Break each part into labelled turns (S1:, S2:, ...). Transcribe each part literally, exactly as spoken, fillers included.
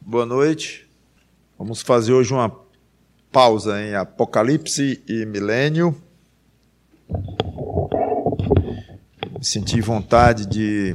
S1: Boa noite. Vamos fazer hoje uma pausa em Apocalipse e Milênio. Senti vontade de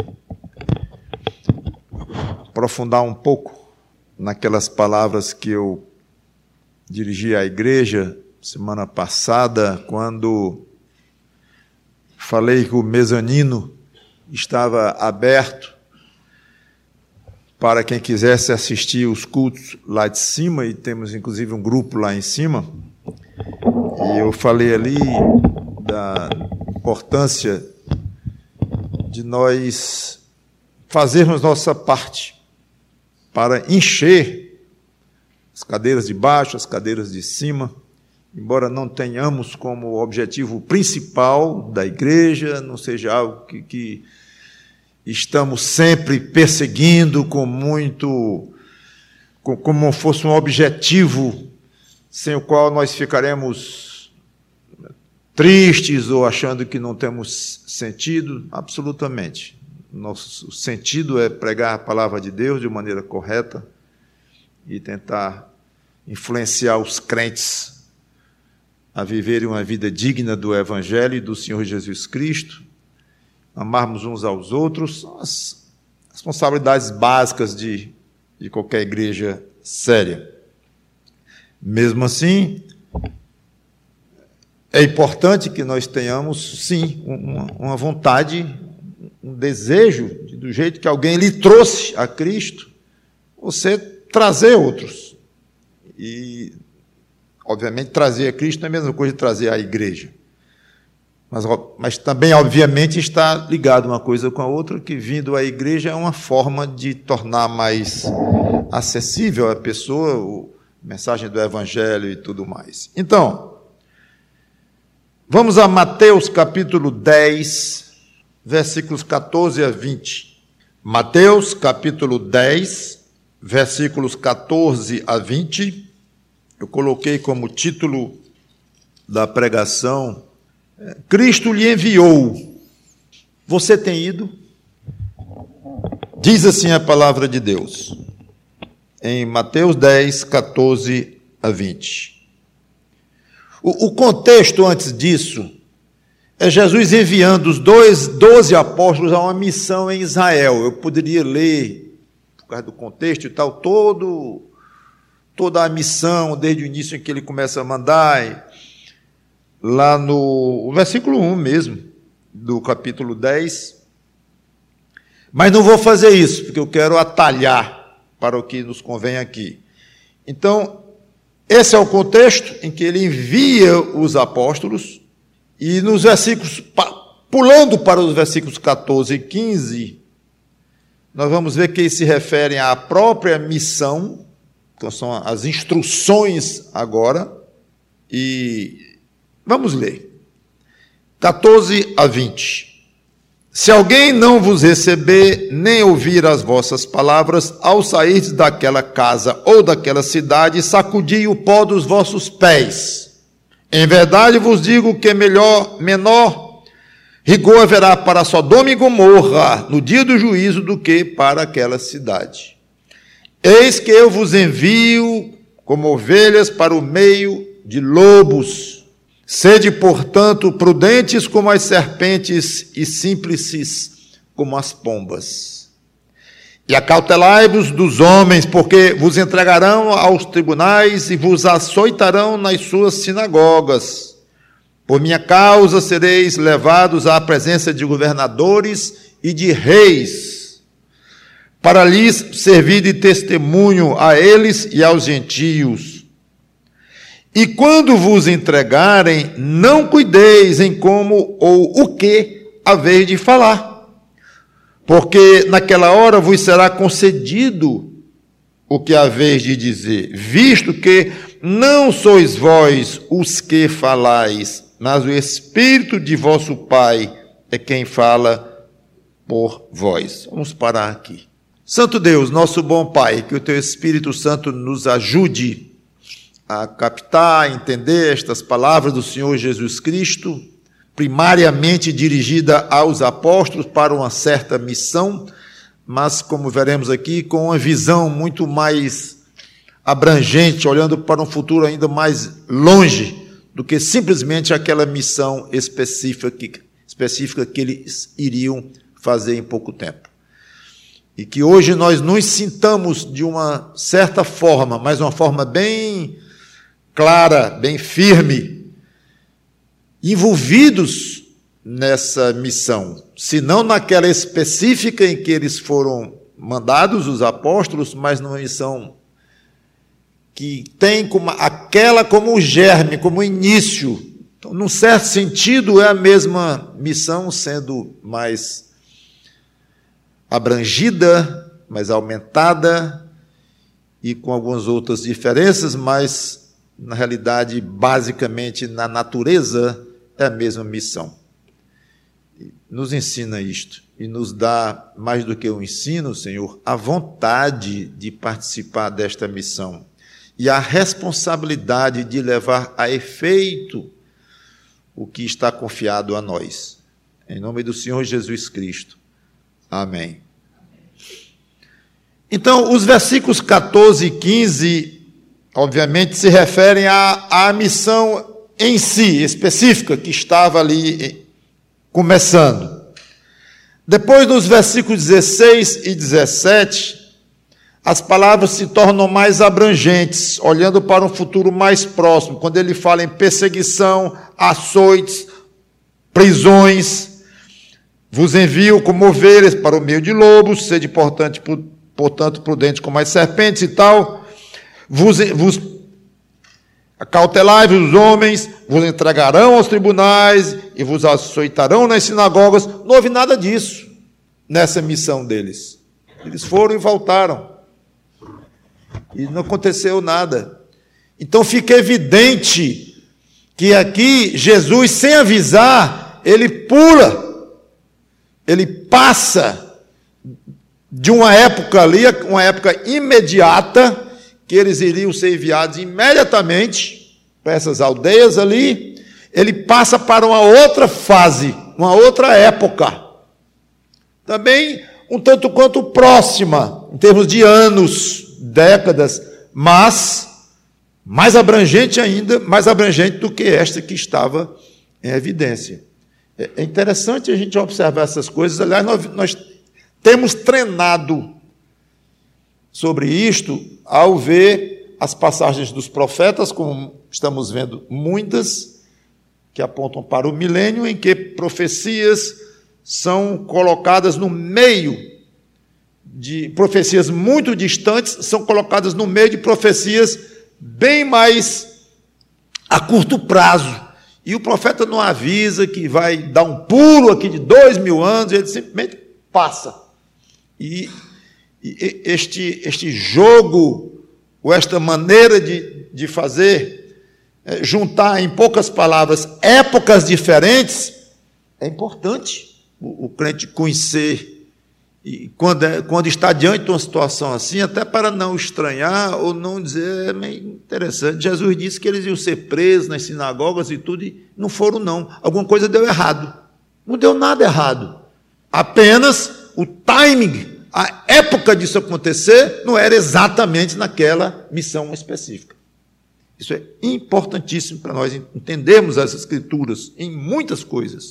S1: aprofundar um pouco naquelas palavras que eu dirigi à igreja semana passada, quando falei que o mezanino estava aberto para quem quisesse assistir os cultos lá de cima, e temos inclusive um grupo lá em cima. E eu falei ali da importância de nós fazermos nossa parte para encher as cadeiras de baixo, as cadeiras de cima, embora não tenhamos como objetivo principal da igreja, não seja algo que, que estamos sempre perseguindo com muito, com, como fosse um objetivo sem o qual nós ficaremos tristes ou achando que não temos sentido. Absolutamente. Nosso sentido é pregar a palavra de Deus de maneira correta e tentar influenciar os crentes a viverem uma vida digna do Evangelho e do Senhor Jesus Cristo, amarmos uns aos outros, são as responsabilidades básicas de, de qualquer igreja séria. Mesmo assim, é importante que nós tenhamos, sim, uma, uma vontade, um desejo, do jeito que alguém lhe trouxe a Cristo, você trazer outros. E, obviamente, trazer a Cristo não é a mesma coisa de trazer a igreja. Mas, mas também, obviamente, está ligado uma coisa com a outra, que vindo à igreja é uma forma de tornar mais acessível à pessoa a mensagem do Evangelho e tudo mais. Então, vamos a Mateus capítulo dez, versículos catorze a vinte. Mateus capítulo dez, versículos catorze a vinte. Eu coloquei como título da pregação: Cristo lhe enviou. Você tem ido? Diz assim a palavra de Deus, em Mateus dez, catorze a vinte. O, o contexto antes disso é Jesus enviando os dois, doze apóstolos a uma missão em Israel. Eu poderia ler, por causa do contexto e tal, todo, toda a missão, desde o início em que ele começa a mandar, lá no versículo um mesmo, do capítulo dez. Mas não vou fazer isso, porque eu quero atalhar para o que nos convém aqui. Então, esse é o contexto em que ele envia os apóstolos, e nos versículos, pulando para os versículos catorze e quinze, nós vamos ver que eles se referem à própria missão, então são as instruções agora, e vamos ler, catorze a vinte. Se alguém não vos receber, nem ouvir as vossas palavras, ao sair daquela casa ou daquela cidade, sacudi o pó dos vossos pés. Em verdade vos digo que melhor, menor rigor haverá para Sodoma e Gomorra no dia do juízo do que para aquela cidade. Eis que eu vos envio como ovelhas para o meio de lobos. Sede, portanto, prudentes como as serpentes e simples como as pombas. E acautelai-vos dos homens, porque vos entregarão aos tribunais e vos açoitarão nas suas sinagogas. Por minha causa sereis levados à presença de governadores e de reis, para lhes servir de testemunho a eles e aos gentios. E quando vos entregarem, não cuideis em como ou o que haveis de falar, porque naquela hora vos será concedido o que haveis de dizer, visto que não sois vós os que falais, mas o Espírito de vosso Pai é quem fala por vós. Vamos parar aqui. Santo Deus, nosso bom Pai, que o Teu Espírito Santo nos ajude a captar, a entender estas palavras do Senhor Jesus Cristo, primariamente dirigida aos apóstolos para uma certa missão, mas, como veremos aqui, com uma visão muito mais abrangente, olhando para um futuro ainda mais longe do que simplesmente aquela missão específica que, específica que eles iriam fazer em pouco tempo. E que hoje nós nos sintamos de uma certa forma, mas uma forma bem clara, bem firme, envolvidos nessa missão, se não naquela específica em que eles foram mandados, os apóstolos, mas numa missão que tem como, aquela como o germe, como o início. Então, num certo sentido, é a mesma missão, sendo mais abrangida, mais aumentada e com algumas outras diferenças, mas, na realidade, basicamente, na natureza, é a mesma missão. Nos ensina isto e nos dá, mais do que o ensino, Senhor, a vontade de participar desta missão e a responsabilidade de levar a efeito o que está confiado a nós. Em nome do Senhor Jesus Cristo. Amém. Então, os versículos catorze e quinze, obviamente, se referem à, à missão em si, específica, que estava ali começando. Depois, nos versículos dezesseis e dezessete, as palavras se tornam mais abrangentes, olhando para um futuro mais próximo, quando ele fala em perseguição, açoites, prisões. Vos envio como ovelhas para o meio de lobos, sede, portanto, portanto prudentes como as serpentes e tal. Vos, vos acautelai-vos os homens, vos entregarão aos tribunais e vos açoitarão nas sinagogas. Não houve nada disso nessa missão deles. Eles foram e voltaram. E não aconteceu nada. Então fica evidente que aqui Jesus, sem avisar, ele pula, ele passa de uma época ali, uma época imediata, que eles iriam ser enviados imediatamente para essas aldeias ali, ele passa para uma outra fase, uma outra época, também um tanto quanto próxima, em termos de anos, décadas, mas mais abrangente ainda, mais abrangente do que esta que estava em evidência. É interessante a gente observar essas coisas. Aliás, nós, nós temos treinado sobre isto ao ver as passagens dos profetas, como estamos vendo muitas, que apontam para o milênio, em que profecias são colocadas no meio de profecias muito distantes, são colocadas no meio de profecias bem mais a curto prazo. E o profeta não avisa que vai dar um pulo aqui de dois mil anos, ele simplesmente passa. E, e este, este jogo, ou esta maneira de, de fazer, é, juntar em poucas palavras épocas diferentes, é importante o, o crente conhecer. E quando, é, quando está diante de uma situação assim, até para não estranhar ou não dizer, é meio interessante. Jesus disse que eles iam ser presos nas sinagogas e tudo, e não foram não. Alguma coisa deu errado. Não deu nada errado. Apenas o timing, a época disso acontecer, não era exatamente naquela missão específica. Isso é importantíssimo para nós entendermos as Escrituras em muitas coisas.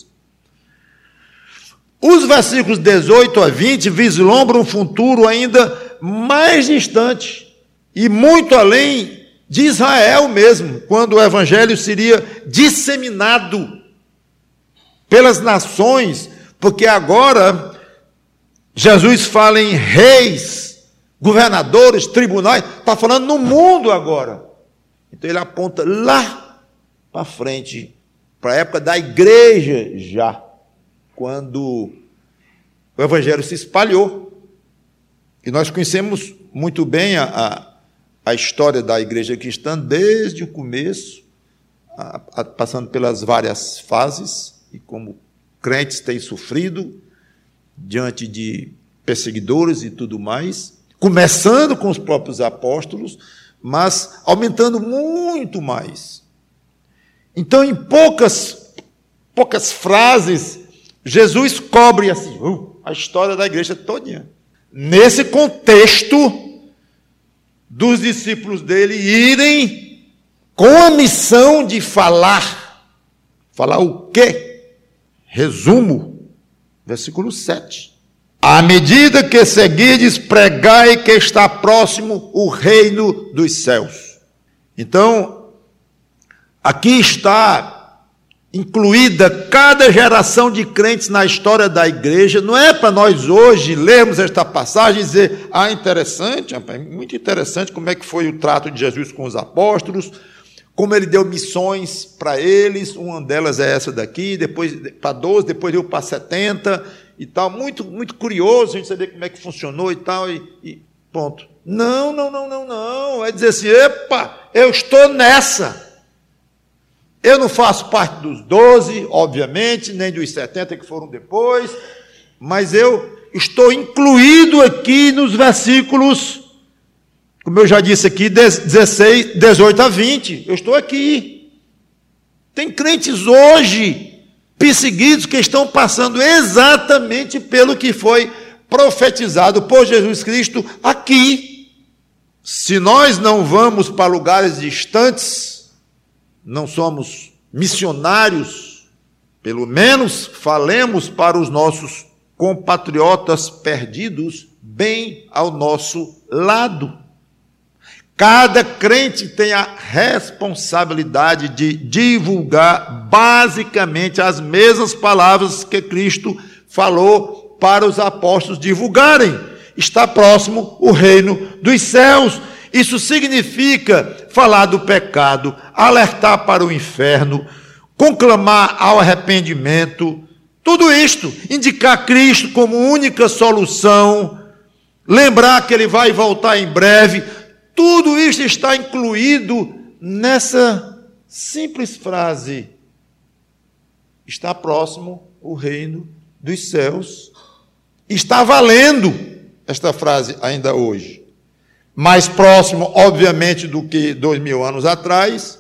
S1: Os versículos dezoito a vinte vislumbram um futuro ainda mais distante e muito além de Israel mesmo, quando o evangelho seria disseminado pelas nações, porque agora Jesus fala em reis, governadores, tribunais, está falando no mundo agora. Então ele aponta lá para frente, para a época da igreja já, quando o evangelho se espalhou. E nós conhecemos muito bem a, a, a história da igreja cristã desde o começo, a, a, passando pelas várias fases, e como crentes têm sofrido diante de perseguidores e tudo mais, começando com os próprios apóstolos, mas aumentando muito mais. Então, em poucas, poucas frases, Jesus cobre assim, uh, a história da igreja todinha. nesse contexto dos discípulos dele irem com a missão de falar. Falar o quê? Resumo, versículo sete. À medida que seguides, pregai que está próximo o reino dos céus. Então, aqui está incluída cada geração de crentes na história da igreja. Não é para nós hoje lermos esta passagem e dizer, ah, interessante, muito interessante como é que foi o trato de Jesus com os apóstolos, como ele deu missões para eles, uma delas é essa daqui, depois para doze, depois deu para setenta e tal. Muito, muito curioso a gente saber como é que funcionou e tal, e, e ponto. Não, não, não, não, não. É dizer assim, epa, eu estou nessa. Eu não faço parte dos doze, obviamente, nem dos setenta que foram depois, mas eu estou incluído aqui nos versículos, como eu já disse aqui, dezesseis, dezoito a vinte. Eu estou aqui. Tem crentes hoje, perseguidos, que estão passando exatamente pelo que foi profetizado por Jesus Cristo aqui. Se nós não vamos para lugares distantes, não somos missionários, pelo menos falemos para os nossos compatriotas perdidos bem ao nosso lado. Cada crente tem a responsabilidade de divulgar basicamente as mesmas palavras que Cristo falou para os apóstolos divulgarem. Está próximo o reino dos céus. Isso significa falar do pecado, alertar para o inferno, conclamar ao arrependimento, tudo isto, indicar Cristo como única solução, lembrar que ele vai voltar em breve, tudo isto está incluído nessa simples frase. Está próximo o reino dos céus. Está valendo esta frase ainda hoje. Mais próximo, obviamente, do que dois mil anos atrás,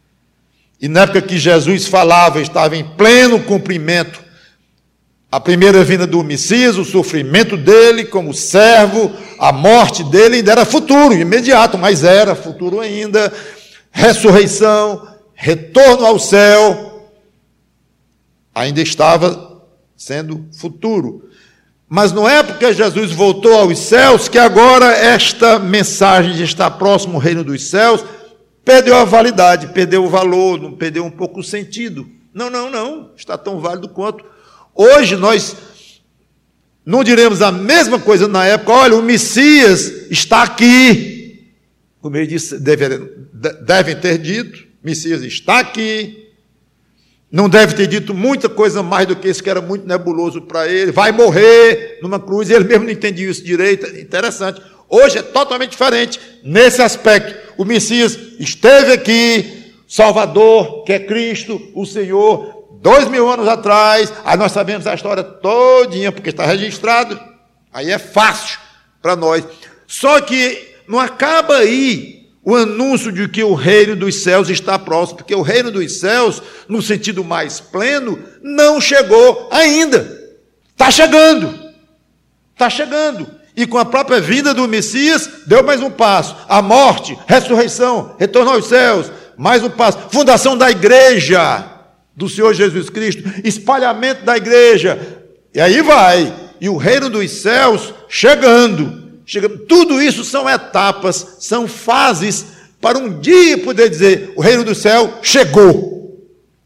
S1: e na época que Jesus falava, estava em pleno cumprimento a primeira vinda do Messias, o sofrimento dele como servo, a morte dele ainda era futuro, imediato, mas era futuro ainda, ressurreição, retorno ao céu, ainda estava sendo futuro. Mas não é porque Jesus voltou aos céus que agora esta mensagem de estar próximo ao reino dos céus perdeu a validade, perdeu o valor, não perdeu um pouco o sentido. Não, não, não, está tão válido quanto. Hoje nós não diremos a mesma coisa na época, olha, o Messias está aqui. Como ele disse, devem, devem ter dito, Messias está aqui. Não deve ter dito muita coisa mais do que isso, que era muito nebuloso para ele. Vai morrer numa cruz, ele mesmo não entendia isso direito. Interessante. Hoje é totalmente diferente nesse aspecto. O Messias esteve aqui, Salvador, que é Cristo, o Senhor, dois mil anos atrás. Aí nós sabemos a história todinha, porque está registrado. Aí é fácil para nós. Só que não acaba aí o anúncio de que o reino dos céus está próximo, porque o reino dos céus, no sentido mais pleno, não chegou ainda. Está chegando. Está chegando. E com a própria vinda do Messias, deu mais um passo. A morte, ressurreição, retorno aos céus, mais um passo. Fundação da igreja do Senhor Jesus Cristo, espalhamento da igreja. E aí vai. E o reino dos céus chegando. Chega, tudo isso são etapas, são fases para um dia poder dizer, o reino do céu chegou.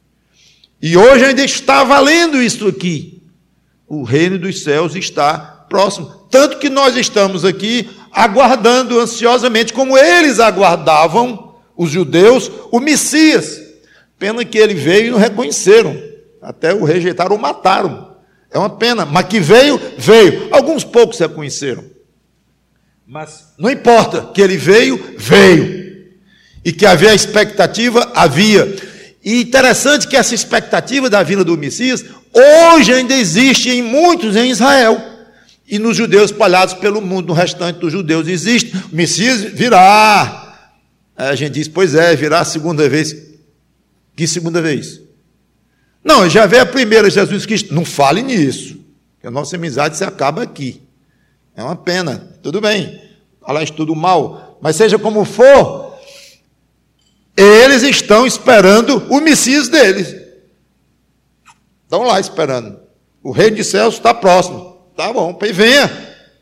S1: E hoje ainda está valendo isso aqui. O reino dos céus está próximo. Tanto que nós estamos aqui aguardando ansiosamente, como eles aguardavam, os judeus, o Messias. Pena que ele veio e não reconheceram. Até o rejeitaram ou mataram. É uma pena. Mas que veio, veio. Alguns poucos reconheceram. Mas não importa, que ele veio, veio. E que havia expectativa, havia. E interessante que essa expectativa da vinda do Messias, hoje ainda existe em muitos em Israel. E nos judeus espalhados pelo mundo, no restante dos judeus existe. O Messias virá. Aí a gente diz, pois é, virá a segunda vez. Que segunda vez? Não, já veio a primeira, Jesus Cristo. Não fale nisso. Que a nossa amizade se acaba aqui. É uma pena, tudo bem, falar isso tudo mal, mas seja como for, eles estão esperando o Messias deles. Estão lá esperando. O reino dos céus está próximo. Tá bom, pois venha.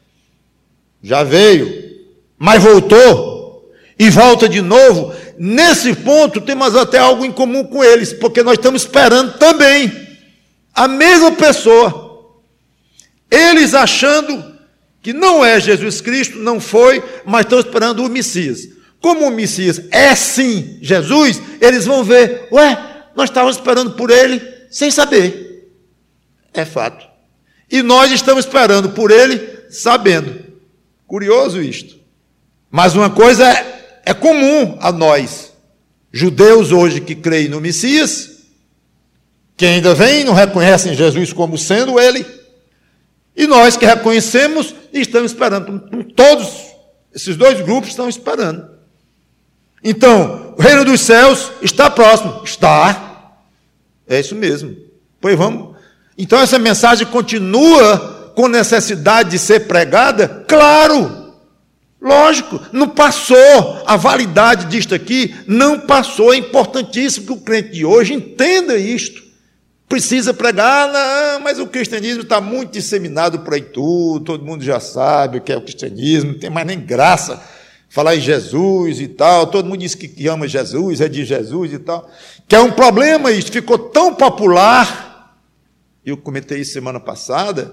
S1: Já veio, mas voltou e volta de novo. Nesse ponto, temos até algo em comum com eles, porque nós estamos esperando também a mesma pessoa. Eles achando que não é Jesus Cristo, não foi, mas estão esperando o Messias. Como o Messias é sim Jesus, eles vão ver, ué, nós estávamos esperando por ele sem saber. É fato. E nós estamos esperando por ele sabendo. Curioso isto. Mas uma coisa é, é comum a nós, judeus hoje que creem no Messias, que ainda vêm e não reconhecem Jesus como sendo ele, e nós que reconhecemos e estamos esperando. Todos esses dois grupos estão esperando. Então, o reino dos céus está próximo. Está. É isso mesmo. Pois vamos. Então, essa mensagem continua com necessidade de ser pregada? Claro. Lógico. Não passou. A validade disto aqui não passou. É importantíssimo que o crente de hoje entenda isto. Precisa pregar, não, mas o cristianismo está muito disseminado por aí tudo, todo mundo já sabe o que é o cristianismo, não tem mais nem graça falar em Jesus e tal, todo mundo diz que ama Jesus, é de Jesus e tal, que é um problema isso, ficou tão popular, eu comentei isso semana passada,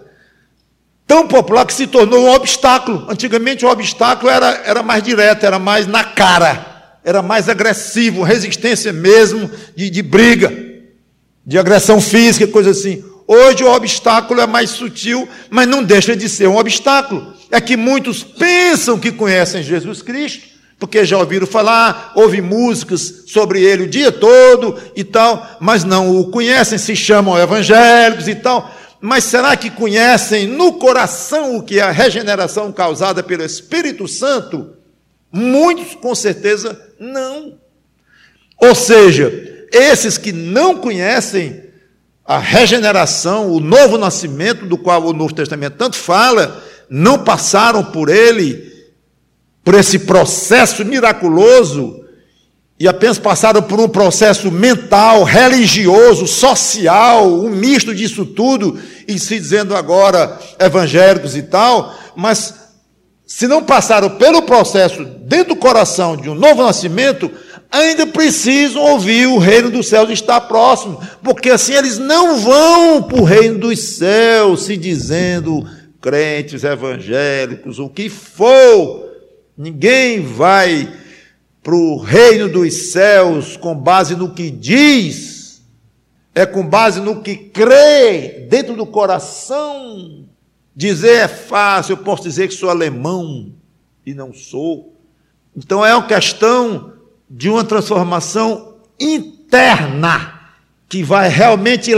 S1: tão popular que se tornou um obstáculo. Antigamente o obstáculo era, era mais direto, era mais na cara, era mais agressivo, resistência mesmo de, de briga, de agressão física, coisa assim. Hoje o obstáculo é mais sutil, mas não deixa de ser um obstáculo. É que muitos pensam que conhecem Jesus Cristo, porque já ouviram falar, ouvem músicas sobre ele o dia todo e tal, mas não o conhecem, se chamam evangélicos e tal. Mas será que conhecem no coração o que é a regeneração causada pelo Espírito Santo? Muitos, com certeza, não. Ou seja, esses que não conhecem a regeneração, o novo nascimento, do qual o Novo Testamento tanto fala, não passaram por ele, por esse processo miraculoso, e apenas passaram por um processo mental, religioso, social, um misto disso tudo, e se dizendo agora evangélicos e tal, mas se não passaram pelo processo dentro do coração de um novo nascimento, ainda precisam ouvir o reino dos céus está próximo, porque assim eles não vão para o reino dos céus se dizendo crentes, evangélicos, o que for. Ninguém vai para o reino dos céus com base no que diz, é com base no que crê dentro do coração. Dizer é fácil, eu posso dizer que sou alemão e não sou. Então é uma questão de uma transformação interna que vai realmente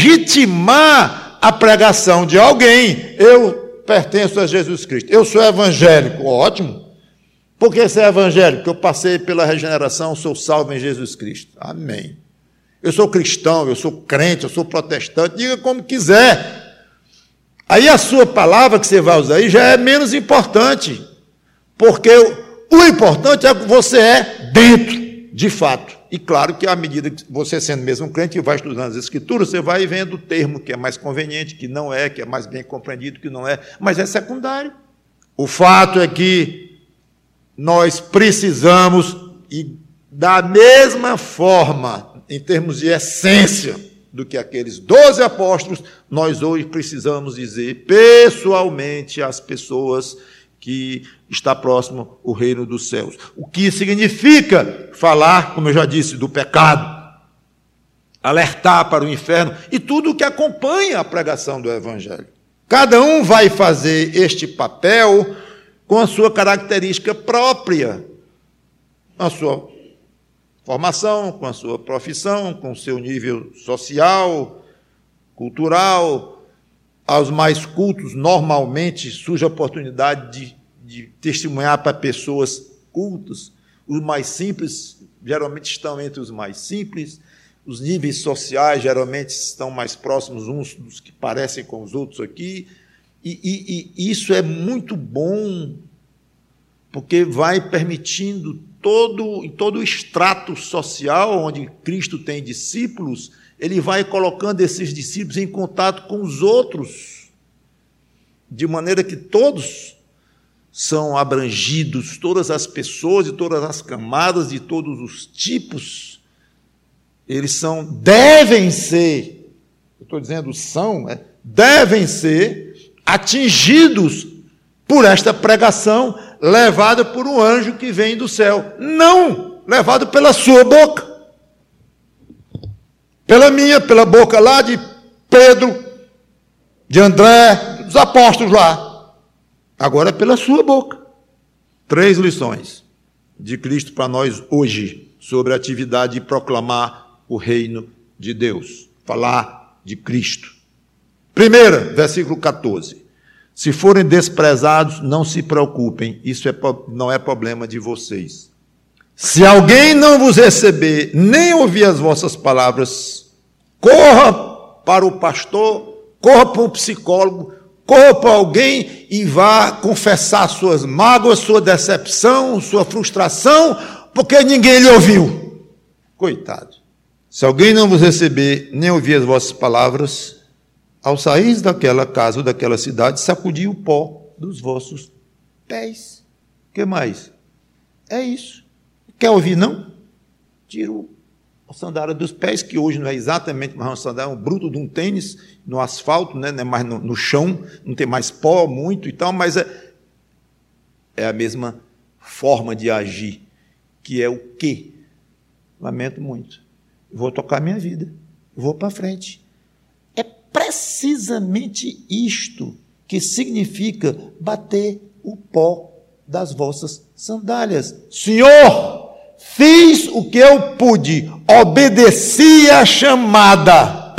S1: legitimar a pregação de alguém. Eu pertenço a Jesus Cristo, eu sou evangélico, ótimo. Por que ser evangélico? Porque eu passei pela regeneração, sou salvo em Jesus Cristo. Amém. Eu sou cristão, eu sou crente, eu sou protestante, diga como quiser. Aí a sua palavra que você vai usar aí já é menos importante, porque o importante é que você é dentro, de fato. E claro que à medida que você sendo mesmo um crente, vai estudando as Escrituras, você vai vendo o termo que é mais conveniente, que não é, que é mais bem compreendido, que não é, mas é secundário. O fato é que nós precisamos, e da mesma forma, em termos de essência, do que aqueles doze apóstolos, nós hoje precisamos dizer pessoalmente às pessoas que está próximo o reino dos céus. O que significa falar, como eu já disse, do pecado, alertar para o inferno e tudo o que acompanha a pregação do Evangelho. Cada um vai fazer este papel com a sua característica própria, a sua formação, com a sua profissão, com o seu nível social, cultural. Aos mais cultos, normalmente, surge a oportunidade de, de testemunhar para pessoas cultas. Os mais simples, geralmente, estão entre os mais simples. Os níveis sociais, geralmente, estão mais próximos uns dos que parecem com os outros aqui. E, e, e isso é muito bom, porque vai permitindo todo, em todo o extrato social onde Cristo tem discípulos, ele vai colocando esses discípulos em contato com os outros, de maneira que todos são abrangidos, todas as pessoas, de todas as camadas, de todos os tipos, eles são, devem ser, eu estou dizendo são, é, devem ser atingidos por esta pregação levada por um anjo que vem do céu, não levado pela sua boca, pela minha, pela boca lá de Pedro, de André, dos apóstolos lá, agora é pela sua boca. Três lições de Cristo para nós hoje sobre a atividade de proclamar o reino de Deus, falar de Cristo. Primeira, versículo catorze. Se forem desprezados, não se preocupem, isso é, não é problema de vocês. Se alguém não vos receber, nem ouvir as vossas palavras, corra para o pastor, corra para um psicólogo, corra para alguém e vá confessar suas mágoas, sua decepção, sua frustração, porque ninguém lhe ouviu. Coitado. Se alguém não vos receber, nem ouvir as vossas palavras, ao sair daquela casa ou daquela cidade, sacudi o pó dos vossos pés. O que mais? É isso. Quer ouvir, não? Tira a sandália dos pés, que hoje não é exatamente mais uma sandália, é um bruto de um tênis no asfalto, né? Não é mais no, no chão, não tem mais pó muito e tal, mas é, é a mesma forma de agir, que é o quê? Lamento muito. Vou tocar minha vida, vou para frente. É precisamente isto que significa bater o pó das vossas sandálias. Senhor, fiz o que eu pude, obedeci a chamada.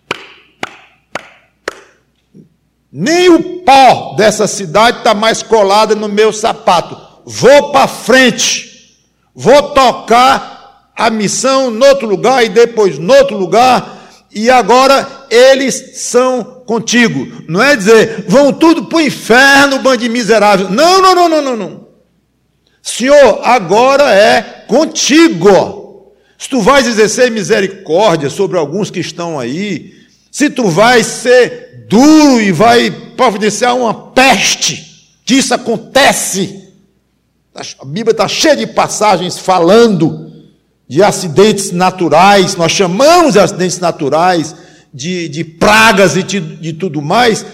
S1: Nem o pó dessa cidade está mais colado no meu sapato. Vou para frente, vou tocar a missão no outro lugar e depois no outro lugar, e agora eles são contigo. Não é dizer, vão tudo para o inferno, bando de miseráveis. Não, não, não, não, não, não. Senhor, agora é contigo. Se tu vais exercer misericórdia sobre alguns que estão aí, se tu vais ser duro e vai providenciar uma peste, que isso acontece. A Bíblia está cheia de passagens falando de acidentes naturais, nós chamamos de acidentes naturais, de, de pragas e de, de tudo mais,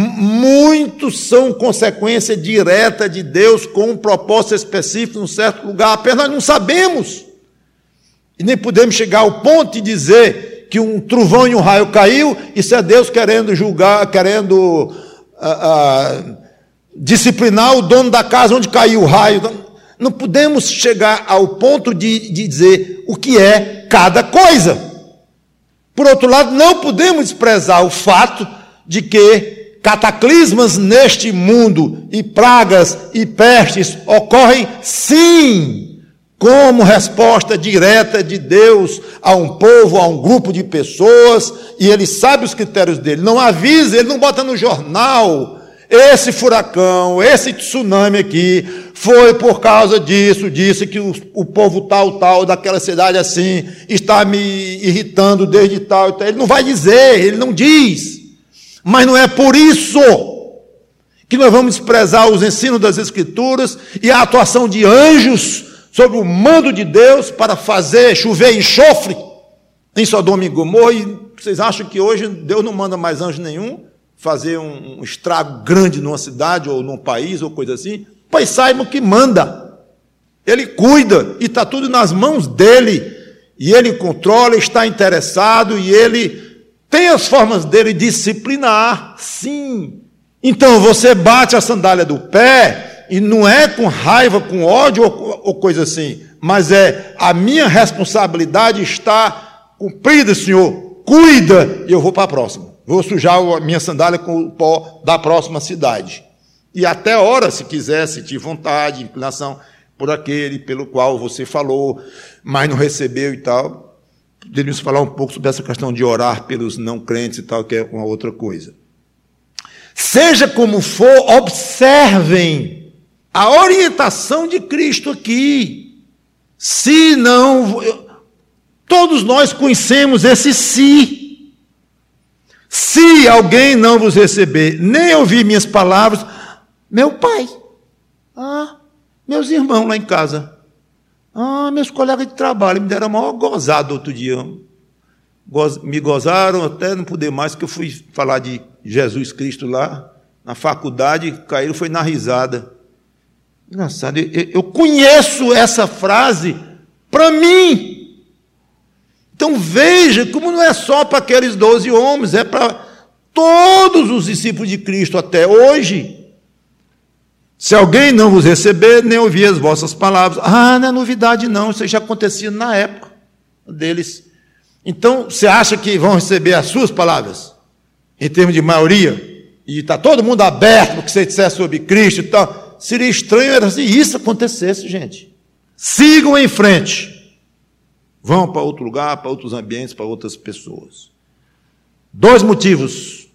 S1: muitos são consequência direta de Deus com um propósito específico num certo lugar, apenas nós não sabemos, e nem podemos chegar ao ponto de dizer que um trovão e um raio caiu, isso é Deus querendo julgar, querendo ah, ah, disciplinar o dono da casa onde caiu o raio. Não podemos chegar ao ponto de, de dizer o que é cada coisa. Por outro lado, não podemos desprezar o fato de que cataclismas neste mundo e pragas e pestes ocorrem, sim, como resposta direta de Deus a um povo, a um grupo de pessoas, e Ele sabe os critérios dele. Não avisa, Ele não bota no jornal, esse furacão, esse tsunami aqui, foi por causa disso, disso, que o, o povo tal, tal, daquela cidade assim, está me irritando desde tal, tal. Ele não vai dizer, ele não diz. Mas não é por isso que nós vamos desprezar os ensinos das Escrituras e a atuação de anjos sob o mando de Deus para fazer chover enxofre em Sodoma e Gomorra. E vocês acham que hoje Deus não manda mais anjo nenhum fazer um, um estrago grande numa cidade ou num país ou coisa assim? Pois saibam que manda, Ele cuida e está tudo nas mãos dEle, e Ele controla, está interessado, e Ele tem as formas dEle disciplinar, sim. Então você bate a sandália do pé, e não é com raiva, com ódio ou, ou coisa assim, mas é a minha responsabilidade está cumprida, Senhor, cuida, e eu vou para a próxima, vou sujar a minha sandália com o pó da próxima cidade. E até a hora, se quiser, sentir vontade, inclinação por aquele pelo qual você falou, mas não recebeu e tal, poderíamos falar um pouco sobre essa questão de orar pelos não crentes e tal, que é uma outra coisa. Seja como for, observem a orientação de Cristo aqui. Se não, todos nós conhecemos esse se. Se alguém não vos receber, nem ouvir minhas palavras, meu pai, ah, meus irmãos lá em casa, ah, meus colegas de trabalho, me deram a maior gozada outro dia. Me gozaram até não poder mais, que eu fui falar de Jesus Cristo lá, na faculdade, caíram, foi na risada. Engraçado, eu, eu conheço essa frase para mim. Então veja como não é só para aqueles doze homens, é para todos os discípulos de Cristo até hoje. Se alguém não vos receber, nem ouvir as vossas palavras. Ah, não é novidade não, isso já acontecia na época deles. Então, você acha que vão receber as suas palavras, em termos de maioria, e está todo mundo aberto para o que você disser sobre Cristo e tal? Seria estranho se isso acontecesse, gente. Sigam em frente. Vão para outro lugar, para outros ambientes, para outras pessoas. Dois motivos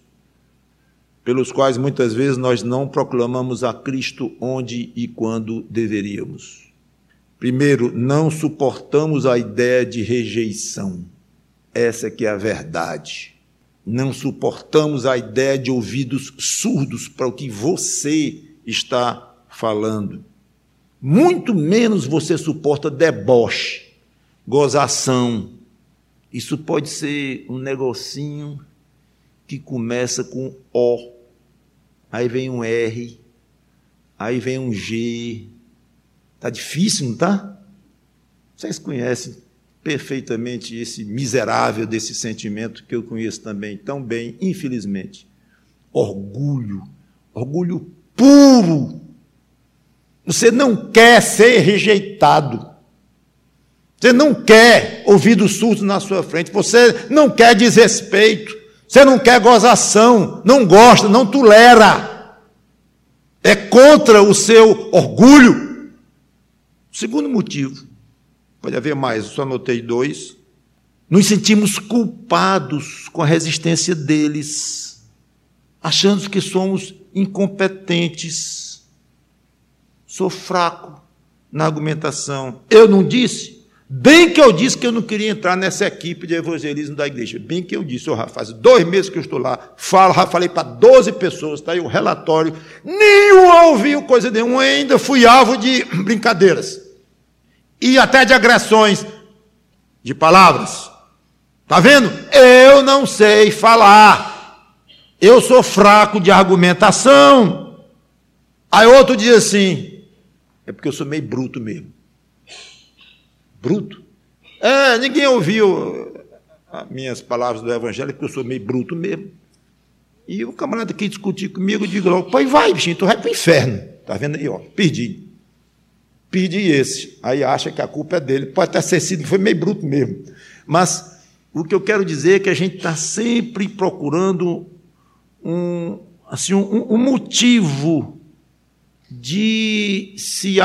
S1: pelos quais muitas vezes nós não proclamamos a Cristo onde e quando deveríamos. Primeiro, não suportamos a ideia de rejeição. Essa que é a verdade. Não suportamos a ideia de ouvidos surdos para o que você está falando. Muito menos você suporta deboche, gozação. Isso pode ser um negocinho que começa com O, aí vem um R, aí vem um G. Está difícil, não está? Vocês conhecem perfeitamente esse miserável desse sentimento que eu conheço também tão bem, infelizmente. Orgulho, orgulho puro. Você não quer ser rejeitado. Você não quer ouvidos surdos na sua frente. Você não quer desrespeito. Você não quer gozação. Não gosta, não tolera. É contra o seu orgulho. Segundo motivo. Pode haver mais, eu só anotei dois. Nos sentimos culpados com a resistência deles, achando que somos incompetentes. Sou fraco na argumentação. Eu não disse? Bem que eu disse que eu não queria entrar nessa equipe de evangelismo da igreja. Bem que eu disse, oh, faz dois meses que eu estou lá, falo, já falei para doze pessoas, está aí o relatório, nenhum ouviu coisa nenhuma, ainda fui alvo de brincadeiras. E até de agressões de palavras. Está vendo? Eu não sei falar. Eu sou fraco de argumentação. Aí outro diz assim, é porque eu sou meio bruto mesmo. Bruto? É, ninguém ouviu as minhas palavras do evangelho, porque eu sou meio bruto mesmo. E o camarada que discutir comigo, eu digo logo, pai, vai, bichinho, tu vai para o inferno. Está vendo aí, ó, perdi. Perdi esse. Aí acha que a culpa é dele. Pode até ser sido, foi meio bruto mesmo. Mas o que eu quero dizer é que a gente está sempre procurando um, assim, um, um motivo de se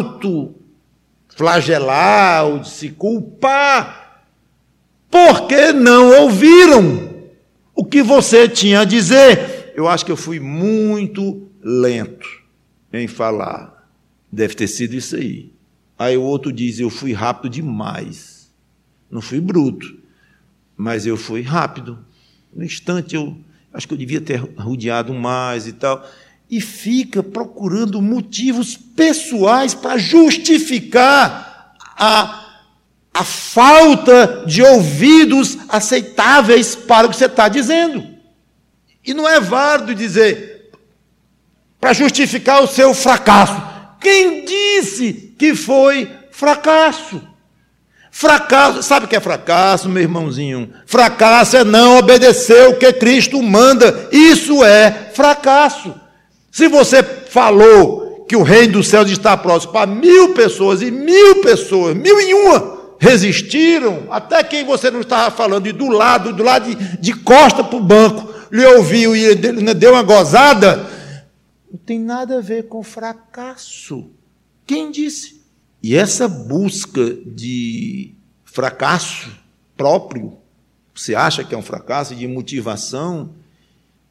S1: auto-flagelar ou de se culpar porque não ouviram o que você tinha a dizer. Eu acho que eu fui muito lento em falar. Deve ter sido isso aí. Aí o outro diz, eu fui rápido demais. Não fui bruto, mas eu fui rápido. No instante, eu acho que eu devia ter rodeado mais e tal. E fica procurando motivos pessoais para justificar a, a falta de ouvidos aceitáveis para o que você está dizendo. E não é válido dizer, para justificar o seu fracasso. Quem disse que foi fracasso? Fracasso, sabe o que é fracasso, meu irmãozinho? Fracasso é não obedecer o que Cristo manda. Isso é fracasso. Se você falou que o reino dos céus está próximo para mil pessoas, e mil pessoas, mil e uma, resistiram, até quem você não estava falando, e do lado, do lado de, de costa para o banco, lhe ouviu e lhe deu uma gozada, não tem nada a ver com fracasso. Quem disse? E essa busca de fracasso próprio, você acha que é um fracasso, de motivação,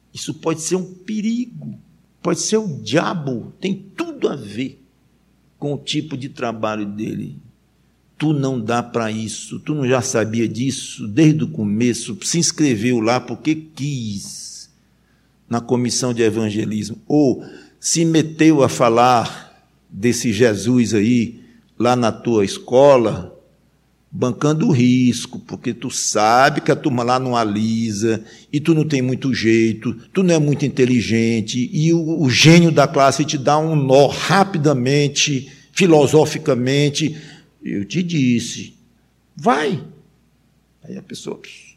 S1: Isso pode ser um perigo, pode ser o diabo, tem tudo a ver com o tipo de trabalho dele. Tu não dá para isso, tu não já sabia disso desde o começo, se inscreveu lá porque quis, na comissão de evangelismo, ou se meteu a falar desse Jesus aí, lá na tua escola, bancando o risco, porque tu sabe que a turma lá não alisa, e tu não tem muito jeito, tu não é muito inteligente, e o, o gênio da classe te dá um nó rapidamente, filosoficamente. Eu te disse, vai. Aí a pessoa...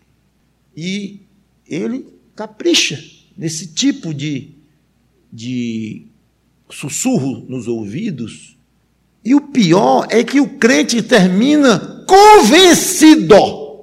S1: E ele capricha nesse tipo de, de sussurro nos ouvidos. E o pior é que o crente termina convencido.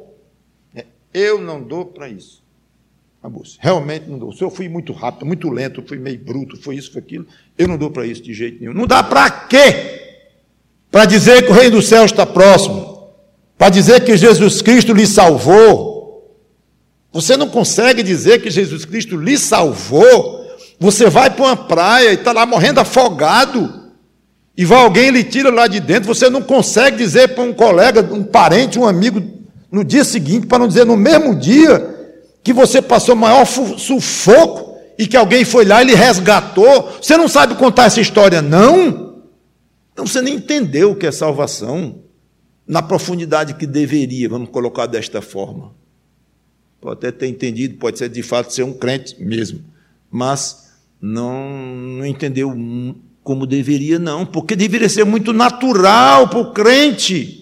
S1: Eu não dou para isso. Acabou-se. Realmente não dou. Se eu fui muito rápido, muito lento, fui meio bruto, foi isso, foi aquilo, eu não dou para isso de jeito nenhum. Não dá para quê? Para dizer que o reino do céu está próximo, para dizer que Jesus Cristo lhe salvou. Você não consegue dizer que Jesus Cristo lhe salvou. Você vai para uma praia e está lá morrendo afogado, e vai alguém e lhe tira lá de dentro. Você não consegue dizer para um colega, um parente, um amigo, no dia seguinte, para não dizer no mesmo dia, que você passou o maior sufoco e que alguém foi lá e lhe resgatou. Você não sabe contar essa história, não? Então você nem entendeu o que é salvação na profundidade que deveria, vamos colocar desta forma. Pode até ter entendido, pode ser de fato ser um crente mesmo, mas não, não entendeu como deveria, não, porque deveria ser muito natural para o crente.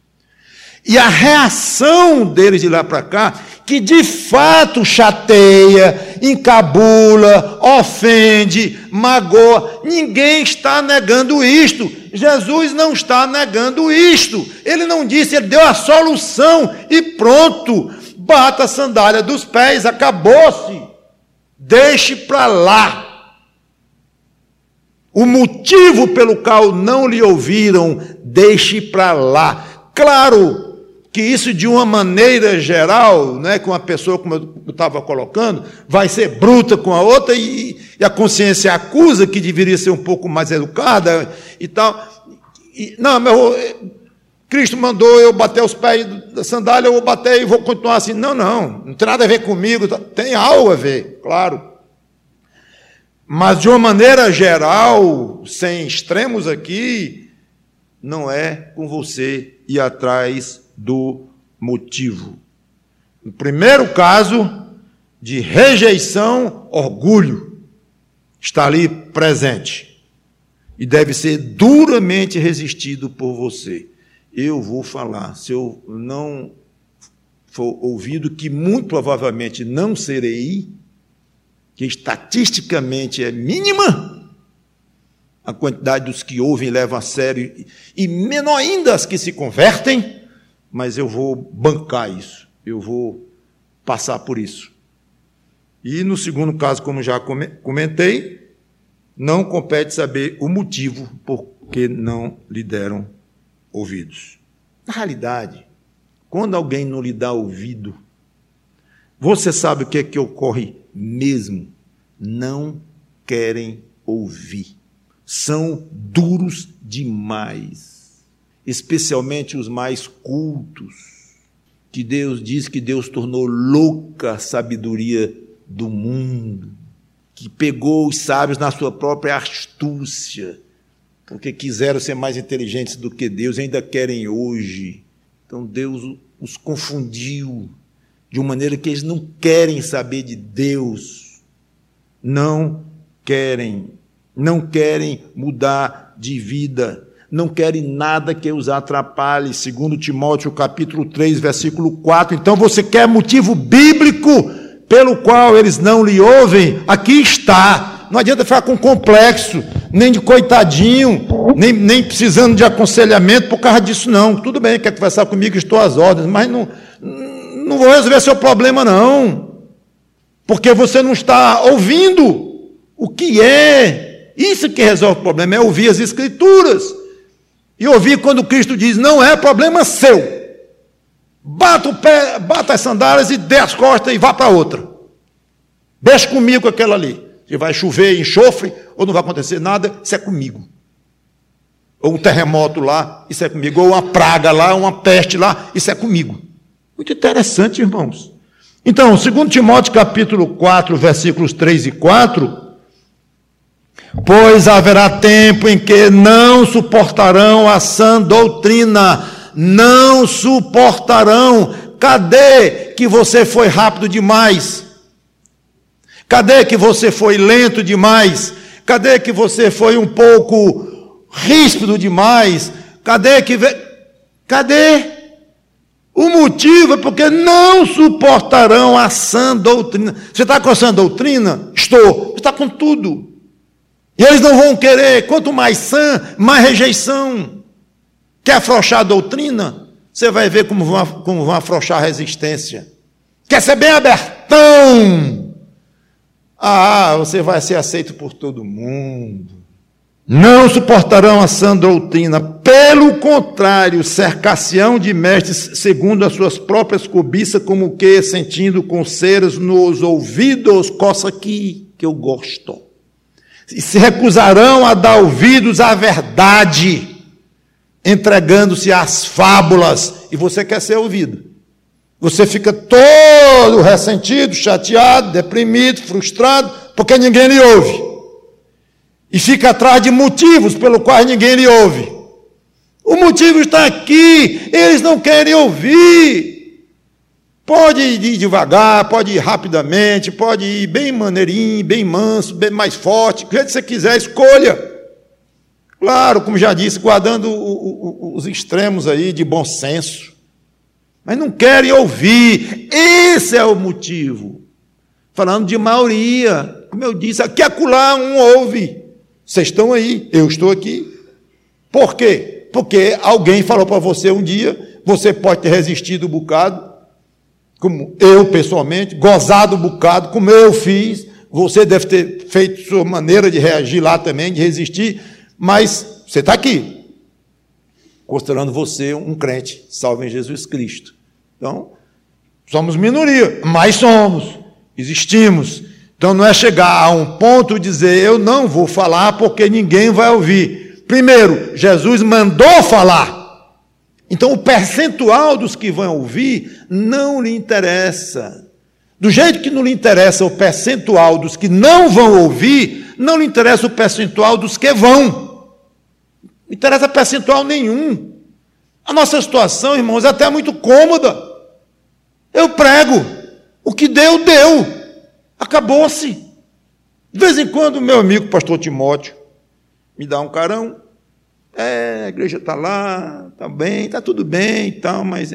S1: E a reação deles de lá para cá, que de fato chateia, encabula, ofende, magoa, ninguém está negando isto. Jesus não está negando isto. Ele não disse, ele deu a solução e pronto. Bata a sandália dos pés, acabou-se. Deixe para lá. O motivo pelo qual não lhe ouviram, deixe para lá. Claro que isso, de uma maneira geral, né, com uma pessoa, como eu estava colocando, vai ser bruta com a outra, e, e a consciência acusa que deveria ser um pouco mais educada e tal. E, não, meu, Cristo mandou eu bater os pés da sandália, eu vou bater e vou continuar assim. Não, não, não tem nada a ver comigo, tem algo a ver, claro. Mas, de uma maneira geral, sem extremos aqui, não é com você ir atrás do motivo. No primeiro caso, de rejeição, orgulho, está ali presente. E deve ser duramente resistido por você. Eu vou falar, se eu não for ouvido, que muito provavelmente não serei, que estatisticamente é mínima, a quantidade dos que ouvem e levam a sério, e menor ainda as que se convertem, mas eu vou bancar isso, eu vou passar por isso. E no segundo caso, como já comentei, não compete saber o motivo por que não lhe deram ouvidos. Na realidade, quando alguém não lhe dá ouvido, você sabe o que é que ocorre mesmo? Não querem ouvir. São duros demais. Especialmente os mais cultos, que Deus diz que Deus tornou louca a sabedoria do mundo, que pegou os sábios na sua própria astúcia, porque quiseram ser mais inteligentes do que Deus, e ainda querem hoje. Então Deus os confundiu, de uma maneira que eles não querem saber de Deus, não querem, não querem mudar de vida, não querem nada que os atrapalhe, segundo Timóteo, capítulo três, versículo quatro. Então, você quer motivo bíblico pelo qual eles não lhe ouvem? Aqui está. Não adianta ficar com complexo, nem de coitadinho, nem, nem precisando de aconselhamento por causa disso, não. Tudo bem, quer conversar comigo, estou às ordens, mas não, não vou resolver seu problema, não. Porque você não está ouvindo o que é. Isso que resolve o problema, é ouvir as Escrituras. E ouvir quando Cristo diz, não é problema seu. Bata o pé, bata as sandálias e dê as costas e vá para outra. Deixa comigo aquela ali. Se vai chover enxofre ou não vai acontecer nada, isso é comigo. Ou um terremoto lá, isso é comigo. Ou uma praga lá, uma peste lá, isso é comigo. Muito interessante, irmãos. Então, segundo Timóteo capítulo quatro, versículos três e quatro, pois haverá tempo em que não suportarão a sã doutrina, não suportarão. Cadê que você foi rápido demais? Cadê que você foi lento demais? Cadê que você foi um pouco ríspido demais? Cadê que... Ve... Cadê? O motivo é porque não suportarão a sã doutrina. Você está com a sã doutrina? Estou. Você está com tudo. E eles não vão querer. Quanto mais sã, mais rejeição. Quer afrouxar a doutrina? Você vai ver como vão, como vão afrouxar a resistência. Quer ser bem abertão? Ah, você vai ser aceito por todo mundo. Não suportarão a sã doutrina, pelo contrário, cercar-se-ão de mestres segundo as suas próprias cobiças, como que, sentindo coceiras nos ouvidos, coça aqui, que eu gosto. E se recusarão a dar ouvidos à verdade, entregando-se às fábulas, e você quer ser ouvido. Você fica todo ressentido, chateado, deprimido, frustrado, porque ninguém lhe ouve. E fica atrás de motivos pelo quais ninguém lhe ouve. O motivo está aqui, eles não querem ouvir. Pode ir devagar, pode ir rapidamente, pode ir bem maneirinho, bem manso, bem mais forte, do jeito que você quiser, escolha. Claro, como já disse, guardando o, o, os extremos aí de bom senso. Mas não querem ouvir, esse é o motivo. Falando de maioria, como eu disse, aqui acolá um ouve. Vocês estão aí, eu estou aqui. Por quê? Porque alguém falou para você um dia, você pode ter resistido um bocado, como eu pessoalmente, gozado um bocado, como eu fiz, você deve ter feito sua maneira de reagir lá também, de resistir, mas você está aqui, considerando você um crente, salvo em Jesus Cristo. Então, somos minoria, mas somos, existimos. Então não é chegar a um ponto e dizer, eu não vou falar porque ninguém vai ouvir. Primeiro, Jesus mandou falar. Então o percentual dos que vão ouvir não lhe interessa. Do jeito que não lhe interessa o percentual dos que não vão ouvir, não lhe interessa o percentual dos que vão. Não interessa percentual nenhum. A nossa situação, irmãos, é até muito cômoda. Eu prego. O que deu, deu. Acabou-se. De vez em quando, meu amigo pastor Timóteo me dá um carão. É, a igreja está lá, está bem, está tudo bem e tal, mas,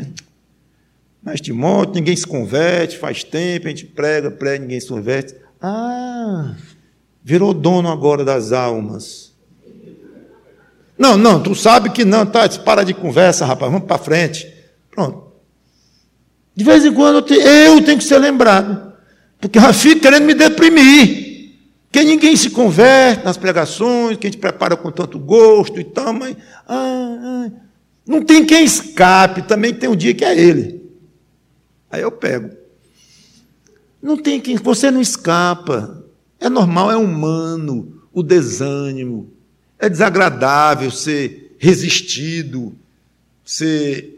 S1: mas Timóteo, ninguém se converte, faz tempo, a gente prega, prega, ninguém se converte. Ah, virou dono agora das almas. Não, não, tu sabe que não, tá, para de conversa, rapaz, vamos para frente. Pronto. De vez em quando eu tenho, eu tenho que ser lembrado. Porque já fico querendo me deprimir. Porque ninguém se converte nas pregações, que a gente prepara com tanto gosto e tal, mas ah, ah, não tem quem escape, também tem um dia que é ele. Aí eu pego. Não tem quem, você não escapa. É normal, é humano, o desânimo. É desagradável ser resistido, ser...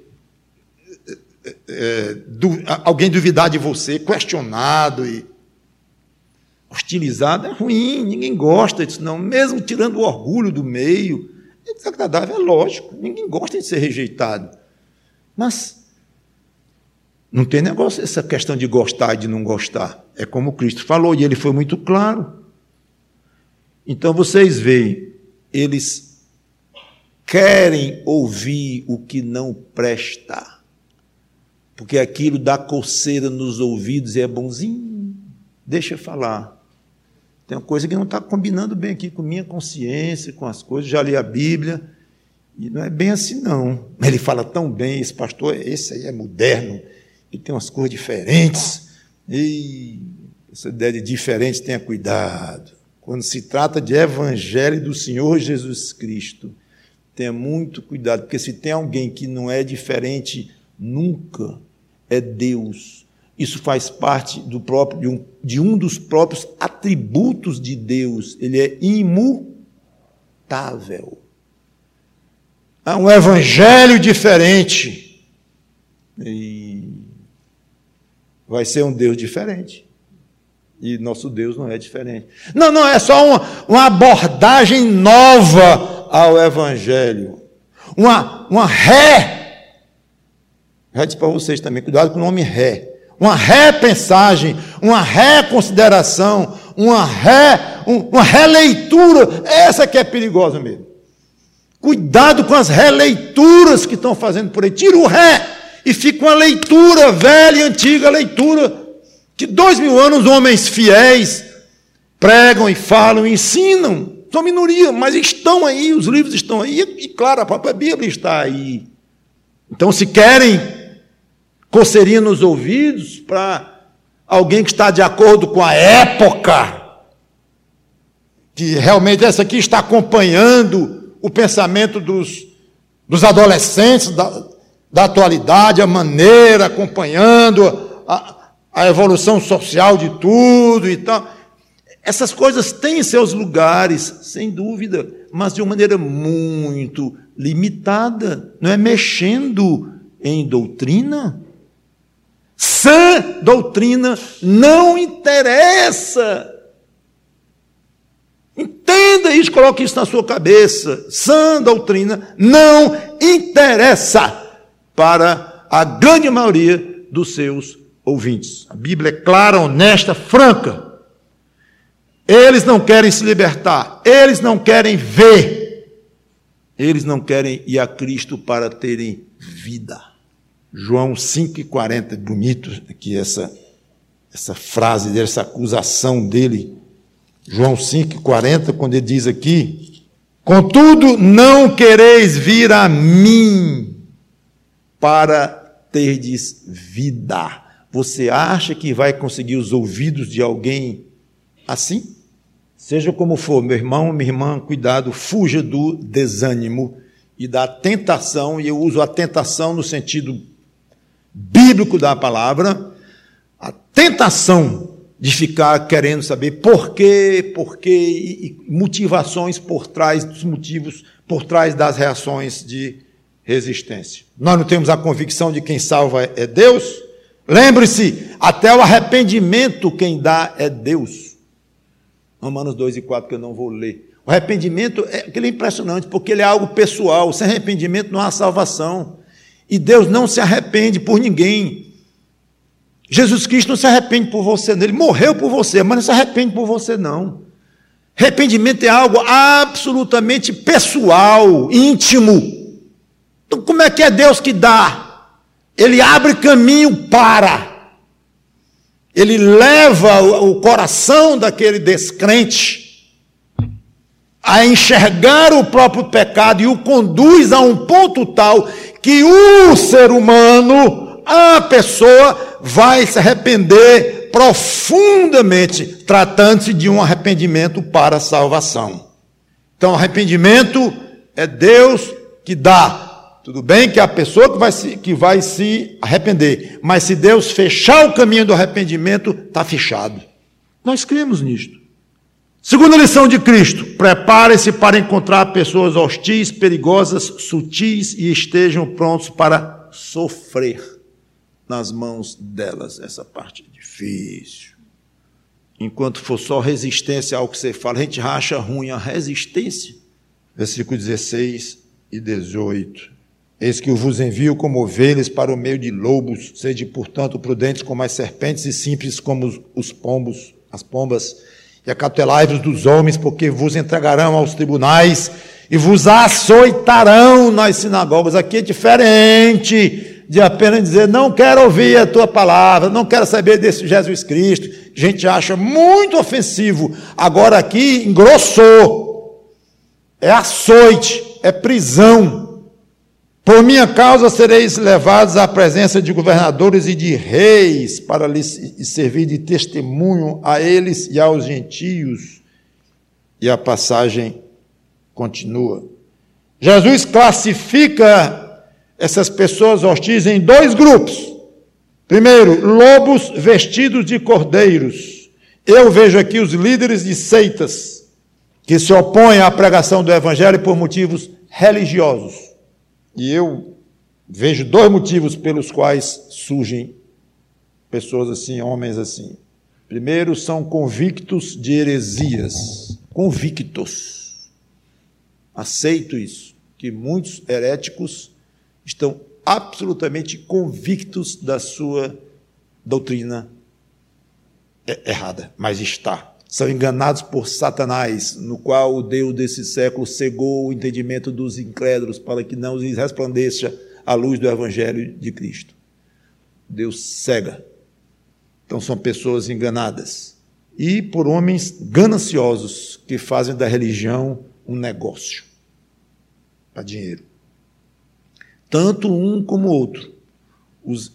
S1: É, du, alguém duvidar de você, questionado e hostilizado, é ruim, ninguém gosta disso não, mesmo tirando o orgulho do meio, é desagradável, é lógico, ninguém gosta de ser rejeitado, mas não tem negócio essa questão de gostar e de não gostar, é como Cristo falou, e ele foi muito claro. Então vocês veem, eles querem ouvir o que não presta, porque aquilo dá coceira nos ouvidos e é bonzinho, deixa eu falar. Tem uma coisa que não está combinando bem aqui com minha consciência, com as coisas, já li a Bíblia, e não é bem assim não. Ele fala tão bem, esse pastor, esse aí é moderno, ele tem umas coisas diferentes, e essa ideia de diferente, tenha cuidado. Quando se trata de evangelho do Senhor Jesus Cristo, tenha muito cuidado, porque se tem alguém que não é diferente nunca, é Deus. Isso faz parte do próprio, de, um, de um dos próprios atributos de Deus. Ele é imutável. Há um evangelho diferente. E vai ser um Deus diferente. E nosso Deus não é diferente. Não, não, é só uma, uma abordagem nova ao evangelho. Uma, uma ré. Já disse para vocês também, cuidado com o nome ré. Uma repensagem, uma reconsideração, uma, ré, um, uma releitura. Essa que é perigosa mesmo. Cuidado com as releituras que estão fazendo por aí. Tira o ré e fica uma leitura velha e antiga, leitura que dois mil anos homens fiéis pregam e falam e ensinam. São minoria, mas estão aí, os livros estão aí, e claro, a própria Bíblia está aí. Então, se querem coceirinha nos ouvidos para alguém que está de acordo com a época, que realmente essa aqui está acompanhando o pensamento dos, dos adolescentes da, da atualidade, a maneira, acompanhando a, a evolução social de tudo e tal. Essas coisas têm seus lugares, sem dúvida, mas de uma maneira muito limitada, não é mexendo em doutrina. Sã doutrina não interessa. Entenda isso, coloque isso na sua cabeça. Sã doutrina não interessa para a grande maioria dos seus ouvintes. A Bíblia é clara, honesta, franca. Eles não querem se libertar, eles não querem ver, eles não querem ir a Cristo para terem vida. João cinco e quarenta, bonito aqui essa, essa frase dele, essa acusação dele. João cinco e quarenta, quando ele diz aqui: contudo, não quereis vir a mim para terdes vida. Você acha que vai conseguir os ouvidos de alguém assim? Seja como for, meu irmão, minha irmã, cuidado, fuja do desânimo e da tentação, e eu uso a tentação no sentido bíblico da palavra, a tentação de ficar querendo saber por quê, por quê, e motivações por trás dos motivos, por trás das reações de resistência. Nós não temos a convicção de quem salva é Deus? Lembre-se, até o arrependimento quem dá é Deus. Romanos dois e quatro, que eu não vou ler. O arrependimento é, aquele é impressionante, porque ele é algo pessoal. Sem arrependimento não há salvação. E Deus não se arrepende por ninguém. Jesus Cristo não se arrepende por você, ele morreu por você, mas não se arrepende por você, não. Arrependimento é algo absolutamente pessoal, íntimo. Então, como é que é Deus que dá? Ele abre caminho para. Ele leva o coração daquele descrente a enxergar o próprio pecado e o conduz a um ponto tal que o ser humano, a pessoa, vai se arrepender profundamente, tratando-se de um arrependimento para a salvação. Então, arrependimento é Deus que dá. Tudo bem que é a pessoa que vai, se, que vai se arrepender, mas se Deus fechar o caminho do arrependimento, está fechado. Nós cremos nisto. Segunda lição de Cristo: prepare-se para encontrar pessoas hostis, perigosas, sutis e estejam prontos para sofrer nas mãos delas. Essa parte é difícil. Enquanto for só resistência ao que você fala, a gente acha ruim a resistência. Versículo dezesseis e dezoito. Eis que eu vos envio como ovelhas para o meio de lobos, sede, portanto, prudentes como as serpentes e simples como os pombos, as pombas, e acautelai-vos dos homens, porque vos entregarão aos tribunais e vos açoitarão nas sinagogas. Aqui é diferente de apenas dizer, não quero ouvir a tua palavra, não quero saber desse Jesus Cristo, que a gente acha muito ofensivo. Agora aqui engrossou, é açoite, é prisão. Por minha causa sereis levados à presença de governadores e de reis, para lhes servir de testemunho a eles e aos gentios. E a passagem continua. Jesus classifica essas pessoas hostis em dois grupos. Primeiro, lobos vestidos de cordeiros. Eu vejo aqui os líderes de seitas que se opõem à pregação do evangelho por motivos religiosos. E eu vejo dois motivos pelos quais surgem pessoas assim, homens assim. Primeiro, são convictos de heresias. Convictos. Aceito isso, que muitos heréticos estão absolutamente convictos da sua doutrina errada, mas está. São enganados por Satanás, no qual o Deus desse século cegou o entendimento dos incrédulos para que não lhes resplandeça a luz do Evangelho de Cristo. Deus cega. Então são pessoas enganadas. E por homens gananciosos que fazem da religião um negócio para dinheiro. Tanto um como o outro. Os,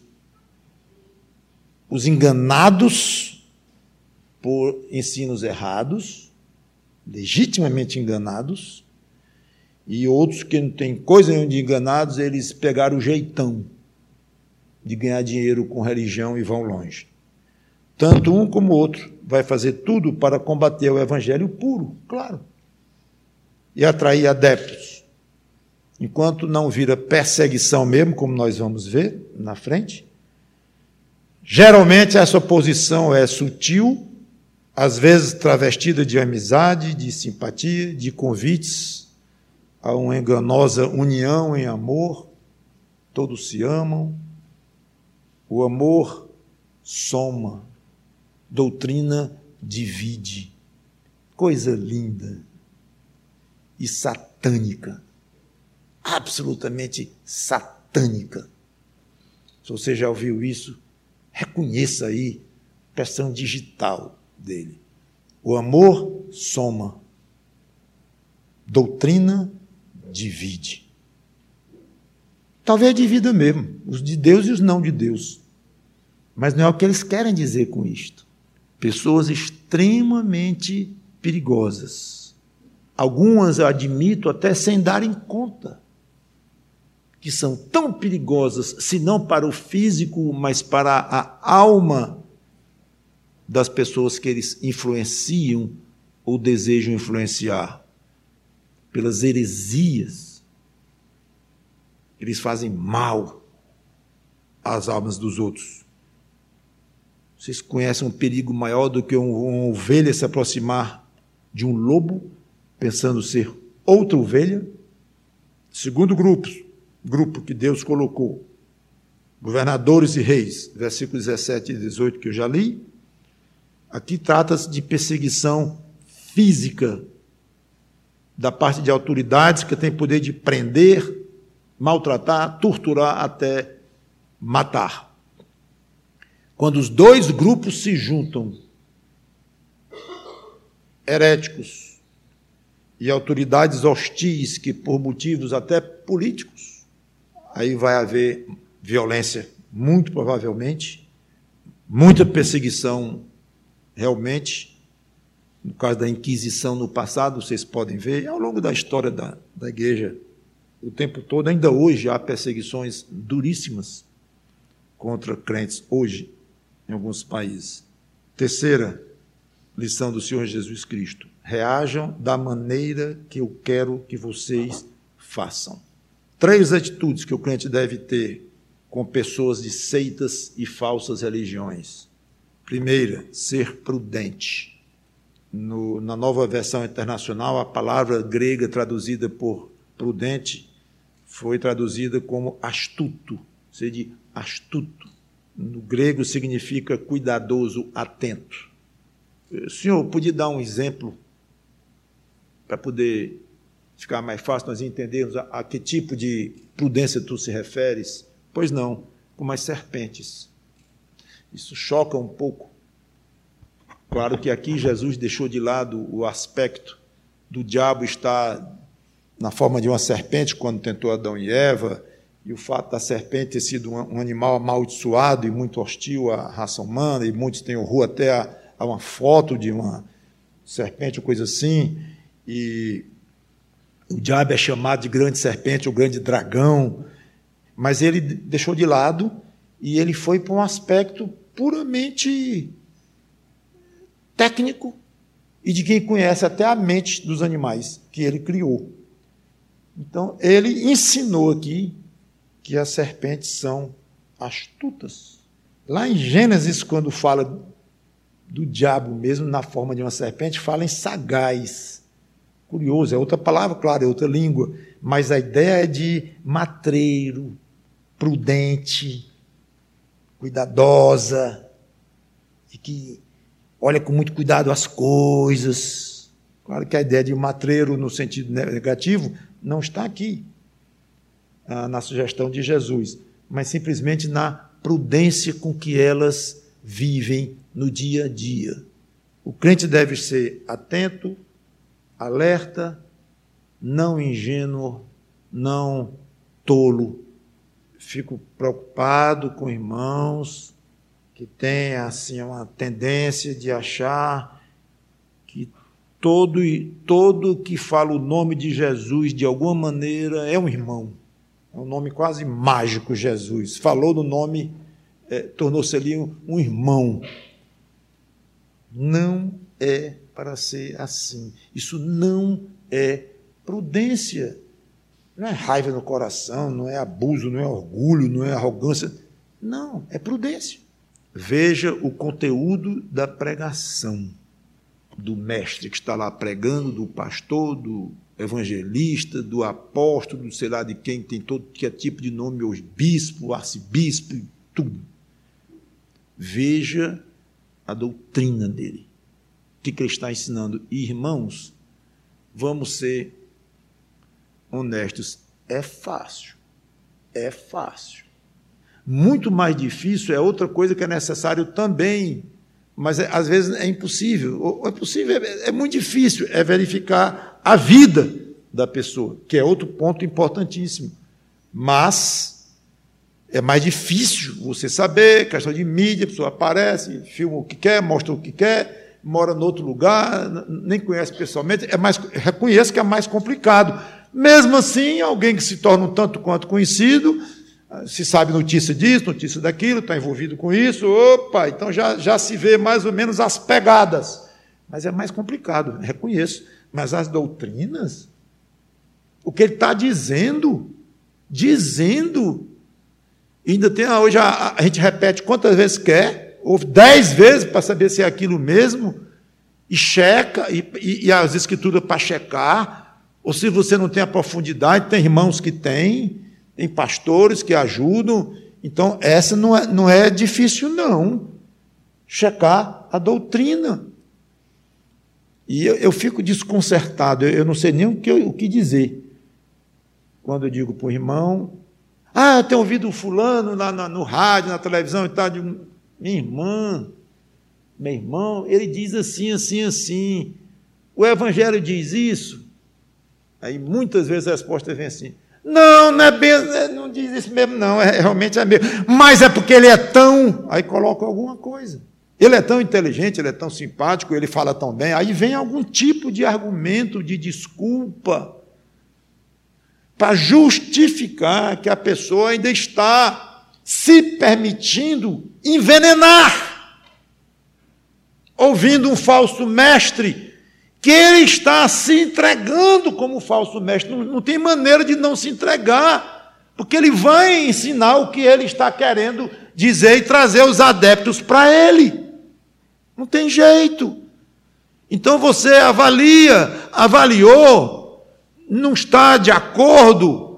S1: os enganados por ensinos errados, legitimamente enganados, e outros que não têm coisa nenhuma de enganados, eles pegaram o jeitão de ganhar dinheiro com religião e vão longe. Tanto um como o outro vai fazer tudo para combater o evangelho puro, claro, e atrair adeptos. Enquanto não vira perseguição mesmo, como nós vamos ver na frente, geralmente essa oposição é sutil, às vezes travestida de amizade, de simpatia, de convites a uma enganosa união em amor. Todos se amam. O amor soma, doutrina divide. Coisa linda e satânica. Absolutamente satânica. Se você já ouviu isso, reconheça aí a pressão digital dele. O amor soma, doutrina divide. Talvez divida mesmo, os de Deus e os não de Deus. Mas não é o que eles querem dizer com isto. Pessoas extremamente perigosas. Algumas, eu admito, até sem darem conta, que são tão perigosas, se não para o físico, mas para a alma das pessoas que eles influenciam ou desejam influenciar, pelas heresias. Eles fazem mal às almas dos outros. Vocês conhecem um perigo maior do que uma ovelha se aproximar de um lobo, pensando ser outra ovelha? Segundo grupo, grupo que Deus colocou, governadores e reis, versículos dezessete e dezoito que eu já li, aqui trata-se de perseguição física da parte de autoridades que têm poder de prender, maltratar, torturar até matar. Quando os dois grupos se juntam, heréticos e autoridades hostis que por motivos até políticos, aí vai haver violência, muito provavelmente, muita perseguição realmente. No caso da Inquisição no passado, vocês podem ver, ao longo da história da, da igreja, o tempo todo, ainda hoje há perseguições duríssimas contra crentes, hoje, em alguns países. Terceira lição do Senhor Jesus Cristo: reajam da maneira que eu quero que vocês façam. Três atitudes que o crente deve ter com pessoas de seitas e falsas religiões. Primeira, ser prudente. No, na Nova Versão Internacional, a palavra grega traduzida por prudente foi traduzida como astuto, ou seja, astuto. No grego significa cuidadoso, atento. O senhor podia dar um exemplo para poder ficar mais fácil nós entendermos a, a que tipo de prudência tu se referes? Pois não, como as serpentes. Isso choca um pouco. Claro que aqui Jesus deixou de lado o aspecto do diabo estar na forma de uma serpente quando tentou Adão e Eva, e o fato da serpente ter sido um animal amaldiçoado e muito hostil à raça humana, e muitos têm horror até a, a uma foto de uma serpente ou coisa assim, e o diabo é chamado de grande serpente ou grande dragão, mas ele deixou de lado E ele foi para um aspecto puramente técnico e de quem conhece até a mente dos animais que ele criou. Então, ele ensinou aqui que as serpentes são astutas. Lá em Gênesis, quando fala do diabo mesmo, na forma de uma serpente, fala em sagaz. Curioso, é outra palavra, claro, é outra língua, mas a ideia é de matreiro, prudente, cuidadosa, e que olha com muito cuidado as coisas. Claro que a ideia de matreiro no sentido negativo não está aqui, ah, na sugestão de Jesus, mas simplesmente na prudência com que elas vivem no dia a dia. O crente deve ser atento, alerta, não ingênuo, não tolo. Fico preocupado com irmãos que têm assim, uma tendência de achar que todo, todo que fala o nome de Jesus, de alguma maneira, é um irmão. É um nome quase mágico, Jesus. Falou no nome, é, tornou-se ali um, um irmão. Não é para ser assim. Isso não é prudência. Não é raiva no coração, não é abuso, não é orgulho, não é arrogância. Não, é prudência. Veja o conteúdo da pregação do mestre que está lá pregando, do pastor, do evangelista, do apóstolo, do sei lá de quem, tem todo que é tipo de nome, os bispo, arcebispo, tudo. Veja a doutrina dele. O que ele está ensinando? Irmãos, vamos ser honestos. É fácil. É fácil. Muito mais difícil é outra coisa que é necessário também, mas é, às vezes é impossível. Ou é possível, é, é muito difícil, é verificar a vida da pessoa, que é outro ponto importantíssimo. Mas é mais difícil você saber, questão de mídia, a pessoa aparece, filma o que quer, mostra o que quer, mora em outro lugar, nem conhece pessoalmente, é mais, reconheço que é mais complicado. Mesmo assim, alguém que se torna um tanto quanto conhecido, se sabe notícia disso, notícia daquilo, está envolvido com isso, opa, então já, já se vê mais ou menos as pegadas. Mas é mais complicado, reconheço. Mas as doutrinas, o que ele está dizendo, dizendo, ainda tem, hoje a, a gente repete quantas vezes quer, ou dez vezes para saber se é aquilo mesmo, e checa, e, e, e as escrituras para checar, ou se você não tem a profundidade, tem irmãos que têm, tem pastores que ajudam, então essa não é, não é difícil não, checar a doutrina. E eu, eu fico desconcertado, eu, eu não sei nem o que, o que dizer, quando eu digo para o irmão, ah, eu tenho ouvido fulano lá no, no rádio, na televisão e tal, de minha irmã, meu irmão, ele diz assim, assim, assim, o evangelho diz isso? Aí muitas vezes a resposta vem assim, não, não é bem, não diz isso mesmo, não, é, realmente é mesmo. Mas é porque ele é tão... Aí coloca alguma coisa. Ele é tão inteligente, ele é tão simpático, ele fala tão bem. Aí vem algum tipo de argumento, de desculpa, para justificar que a pessoa ainda está se permitindo envenenar, ouvindo um falso mestre, que ele está se entregando como falso mestre. Não, não tem maneira de não se entregar, porque ele vai ensinar o que ele está querendo dizer e trazer os adeptos para ele. Não tem jeito. Então você avalia, avaliou, não está de acordo,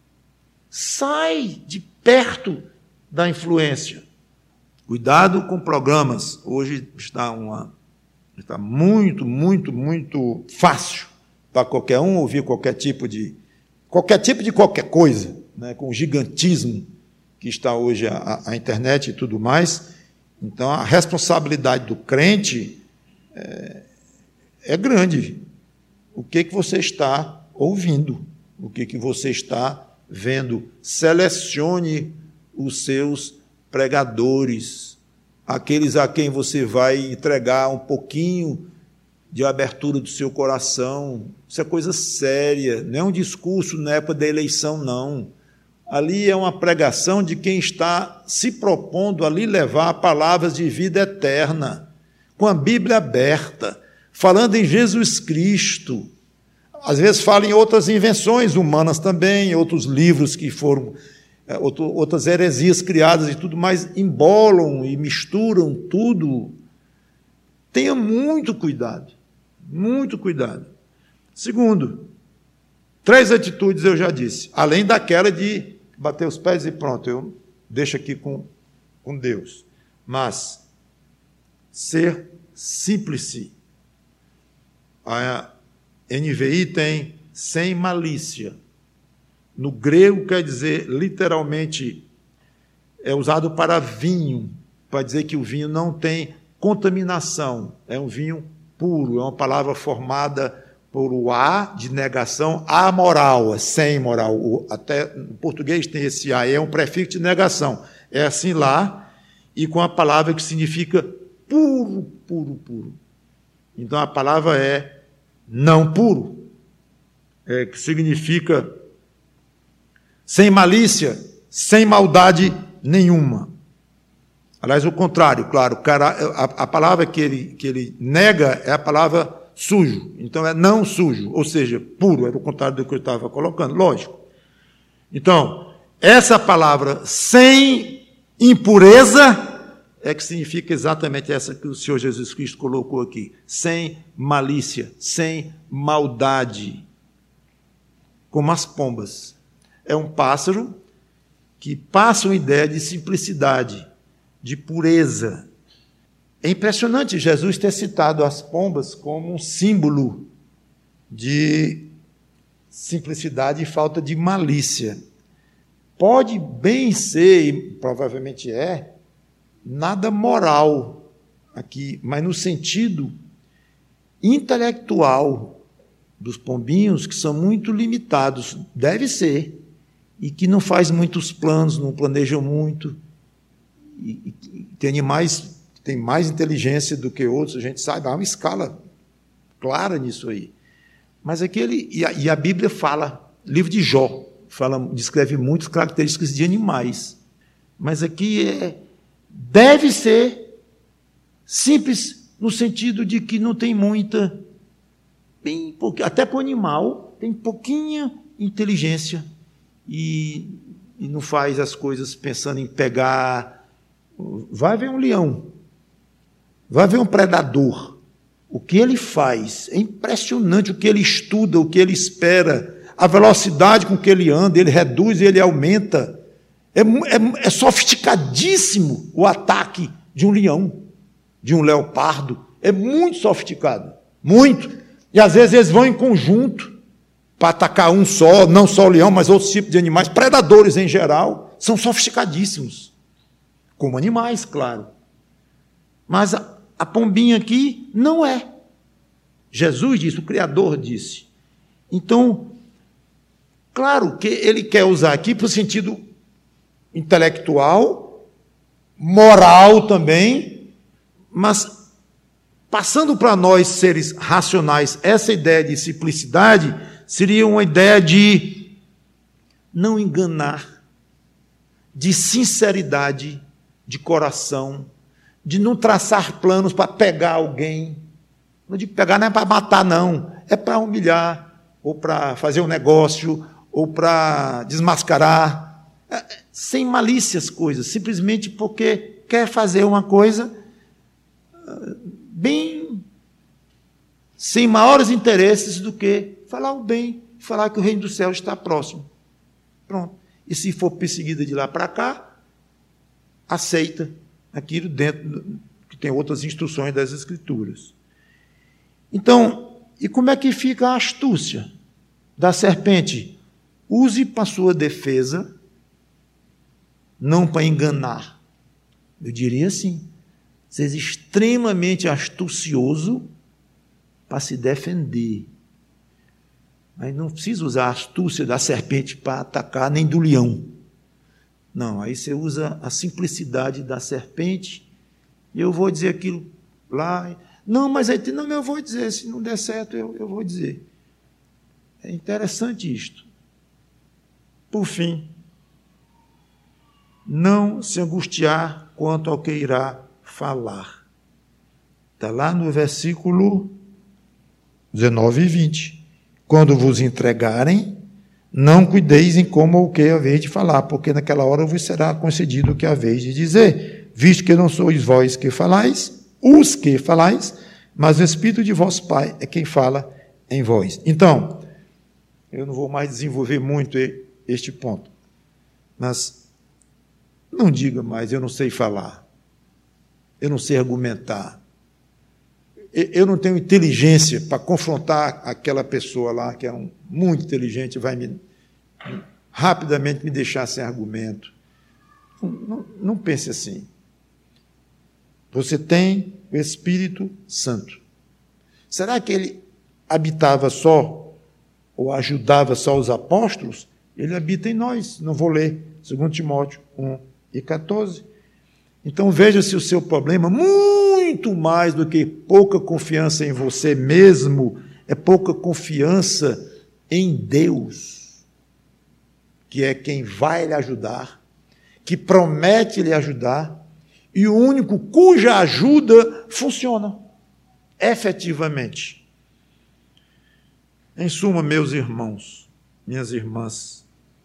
S1: sai de perto da influência. Cuidado com programas. Hoje está uma... Está muito, muito, muito fácil para qualquer um ouvir qualquer tipo de qualquer tipo de qualquer coisa, né, com o gigantismo que está hoje a, a internet e tudo mais. Então, a responsabilidade do crente é, é grande. O que, que você está ouvindo? O que, que você está vendo? Selecione os seus pregadores, aqueles a quem você vai entregar um pouquinho de abertura do seu coração. Isso é coisa séria, não é um discurso na época da eleição, não. Ali é uma pregação de quem está se propondo ali levar palavras de vida eterna, com a Bíblia aberta, falando em Jesus Cristo. Às vezes fala em outras invenções humanas também, outros livros que foram, outras heresias criadas e tudo mais, embolam e misturam tudo. Tenha muito cuidado, muito cuidado. Segundo, três atitudes eu já disse, além daquela de bater os pés e pronto, eu deixo aqui com, com Deus. Mas ser símplice. A N V I tem sem malícia. No grego quer dizer, literalmente, é usado para vinho, para dizer que o vinho não tem contaminação, é um vinho puro, é uma palavra formada por o A de negação, amoral, é sem moral. O, até no português tem esse A, é um prefixo de negação. É assim lá, e com a palavra que significa puro, puro, puro. Então a palavra é não puro, é, que significa sem malícia, sem maldade nenhuma. Aliás, o contrário, claro, a, a palavra que ele, que ele nega é a palavra sujo, então é não sujo, ou seja, puro, era o contrário do que eu estava colocando, lógico. Então, essa palavra sem impureza é que significa exatamente essa que o Senhor Jesus Cristo colocou aqui, sem malícia, sem maldade, como as pombas. É um pássaro que passa uma ideia de simplicidade, de pureza. É impressionante Jesus ter citado as pombas como um símbolo de simplicidade e falta de malícia. Pode bem ser, e provavelmente é, nada moral aqui, mas no sentido intelectual dos pombinhos, que são muito limitados, deve ser, e que não faz muitos planos, não planejam muito, e, e tem animais tem mais inteligência do que outros, a gente sabe, há uma escala clara nisso aí. Mas aquele, e a, e a Bíblia fala, livro de Jó, fala, descreve muitas características de animais. Mas aqui é, deve ser simples, no sentido de que não tem muita, bem, até para o animal, tem pouquinha inteligência e, e não faz as coisas pensando em pegar. Vai ver um leão, vai ver um predador. O que ele faz é impressionante, o que ele estuda, o que ele espera, a velocidade com que ele anda, ele reduz e ele aumenta. É, é, é sofisticadíssimo o ataque de um leão, de um leopardo. É muito sofisticado, muito. E às vezes eles vão em conjunto para atacar um só, não só o leão, mas outros tipos de animais, predadores em geral, são sofisticadíssimos, como animais, claro. Mas a, a pombinha aqui não é. Jesus disse, o Criador disse. Então, claro que ele quer usar aqui para o sentido intelectual, moral também, mas passando para nós, seres racionais, essa ideia de simplicidade seria uma ideia de não enganar, de sinceridade de coração, de não traçar planos para pegar alguém. Não de pegar não é para matar, não. É para humilhar, ou para fazer um negócio, ou para desmascarar. É, sem malícia as coisas, simplesmente porque quer fazer uma coisa bem sem maiores interesses do que falar o bem, falar que o reino do céu está próximo. Pronto. E se for perseguida de lá para cá, aceita aquilo dentro, que tem outras instruções das Escrituras. Então, e como é que fica a astúcia da serpente? Use para sua defesa, não para enganar. Eu diria assim, seja extremamente astucioso para se defender. Mas não precisa usar a astúcia da serpente para atacar, nem do leão. Não, aí você usa a simplicidade da serpente, e eu vou dizer aquilo lá. Não, mas aí, não, eu vou dizer, se não der certo, eu, eu vou dizer. É interessante isto. Por fim, não se angustiar quanto ao que irá falar. Está lá no versículo dezenove e vinte. Quando vos entregarem, não cuideis em como ou que haveis de falar, porque naquela hora vos será concedido o que haveis de dizer, visto que não sois vós que falais, os que falais, mas o Espírito de vosso Pai é quem fala em vós. Então, eu não vou mais desenvolver muito este ponto, mas não diga mais, eu não sei falar, eu não sei argumentar, eu não tenho inteligência para confrontar aquela pessoa lá, que é um, muito inteligente, vai me, rapidamente me deixar sem argumento. Não, não, não pense assim. Você tem o Espírito Santo. Será que ele habitava só, ou ajudava só os apóstolos? Ele habita em nós. Não vou ler, segundo Timóteo um e quatorze. Então veja se o seu problema, muito mais do que pouca confiança em você mesmo, é pouca confiança em Deus, que é quem vai lhe ajudar, que promete lhe ajudar, e o único cuja ajuda funciona, efetivamente. Em suma, meus irmãos, minhas irmãs,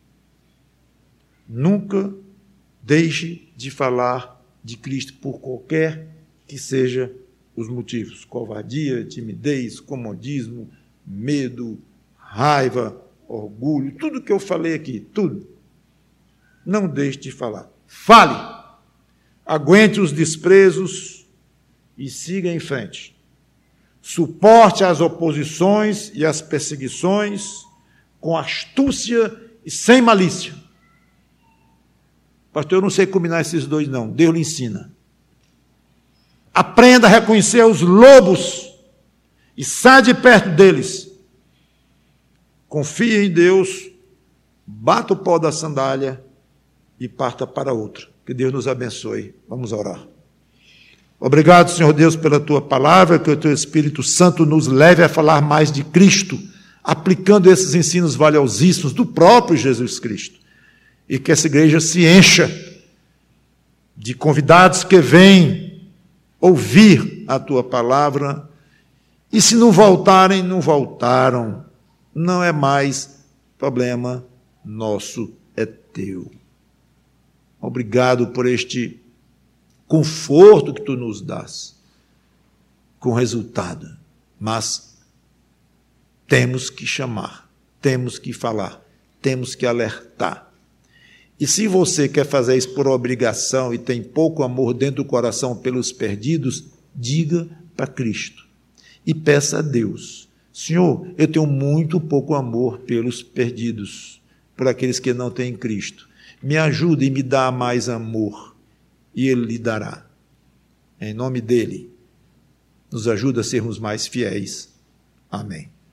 S1: nunca deixe de falar de Cristo por qualquer que seja os motivos. Covardia, timidez, comodismo, medo, raiva, orgulho, tudo que eu falei aqui, tudo. Não deixe de falar. Fale. Aguente os desprezos e siga em frente. Suporte as oposições e as perseguições com astúcia e sem malícia. Pastor, eu não sei combinar esses dois, não. Deus lhe ensina. Aprenda a reconhecer os lobos e saia de perto deles. Confie em Deus, bata o pó da sandália e parta para outra. Que Deus nos abençoe. Vamos orar. Obrigado, Senhor Deus, pela Tua palavra, que o Teu Espírito Santo nos leve a falar mais de Cristo, aplicando esses ensinos valiosíssimos do próprio Jesus Cristo. E que essa igreja se encha de convidados que vêm ouvir a Tua palavra, e se não voltarem, não voltaram, não é mais problema nosso, é Teu. Obrigado por este conforto que Tu nos dás, com resultado, mas temos que chamar, temos que falar, temos que alertar. E se você quer fazer isso por obrigação e tem pouco amor dentro do coração pelos perdidos, diga para Cristo e peça a Deus: Senhor, eu tenho muito pouco amor pelos perdidos, por aqueles que não têm Cristo. Me ajude e me dá mais amor, e Ele lhe dará. Em nome dEle, nos ajuda a sermos mais fiéis. Amém.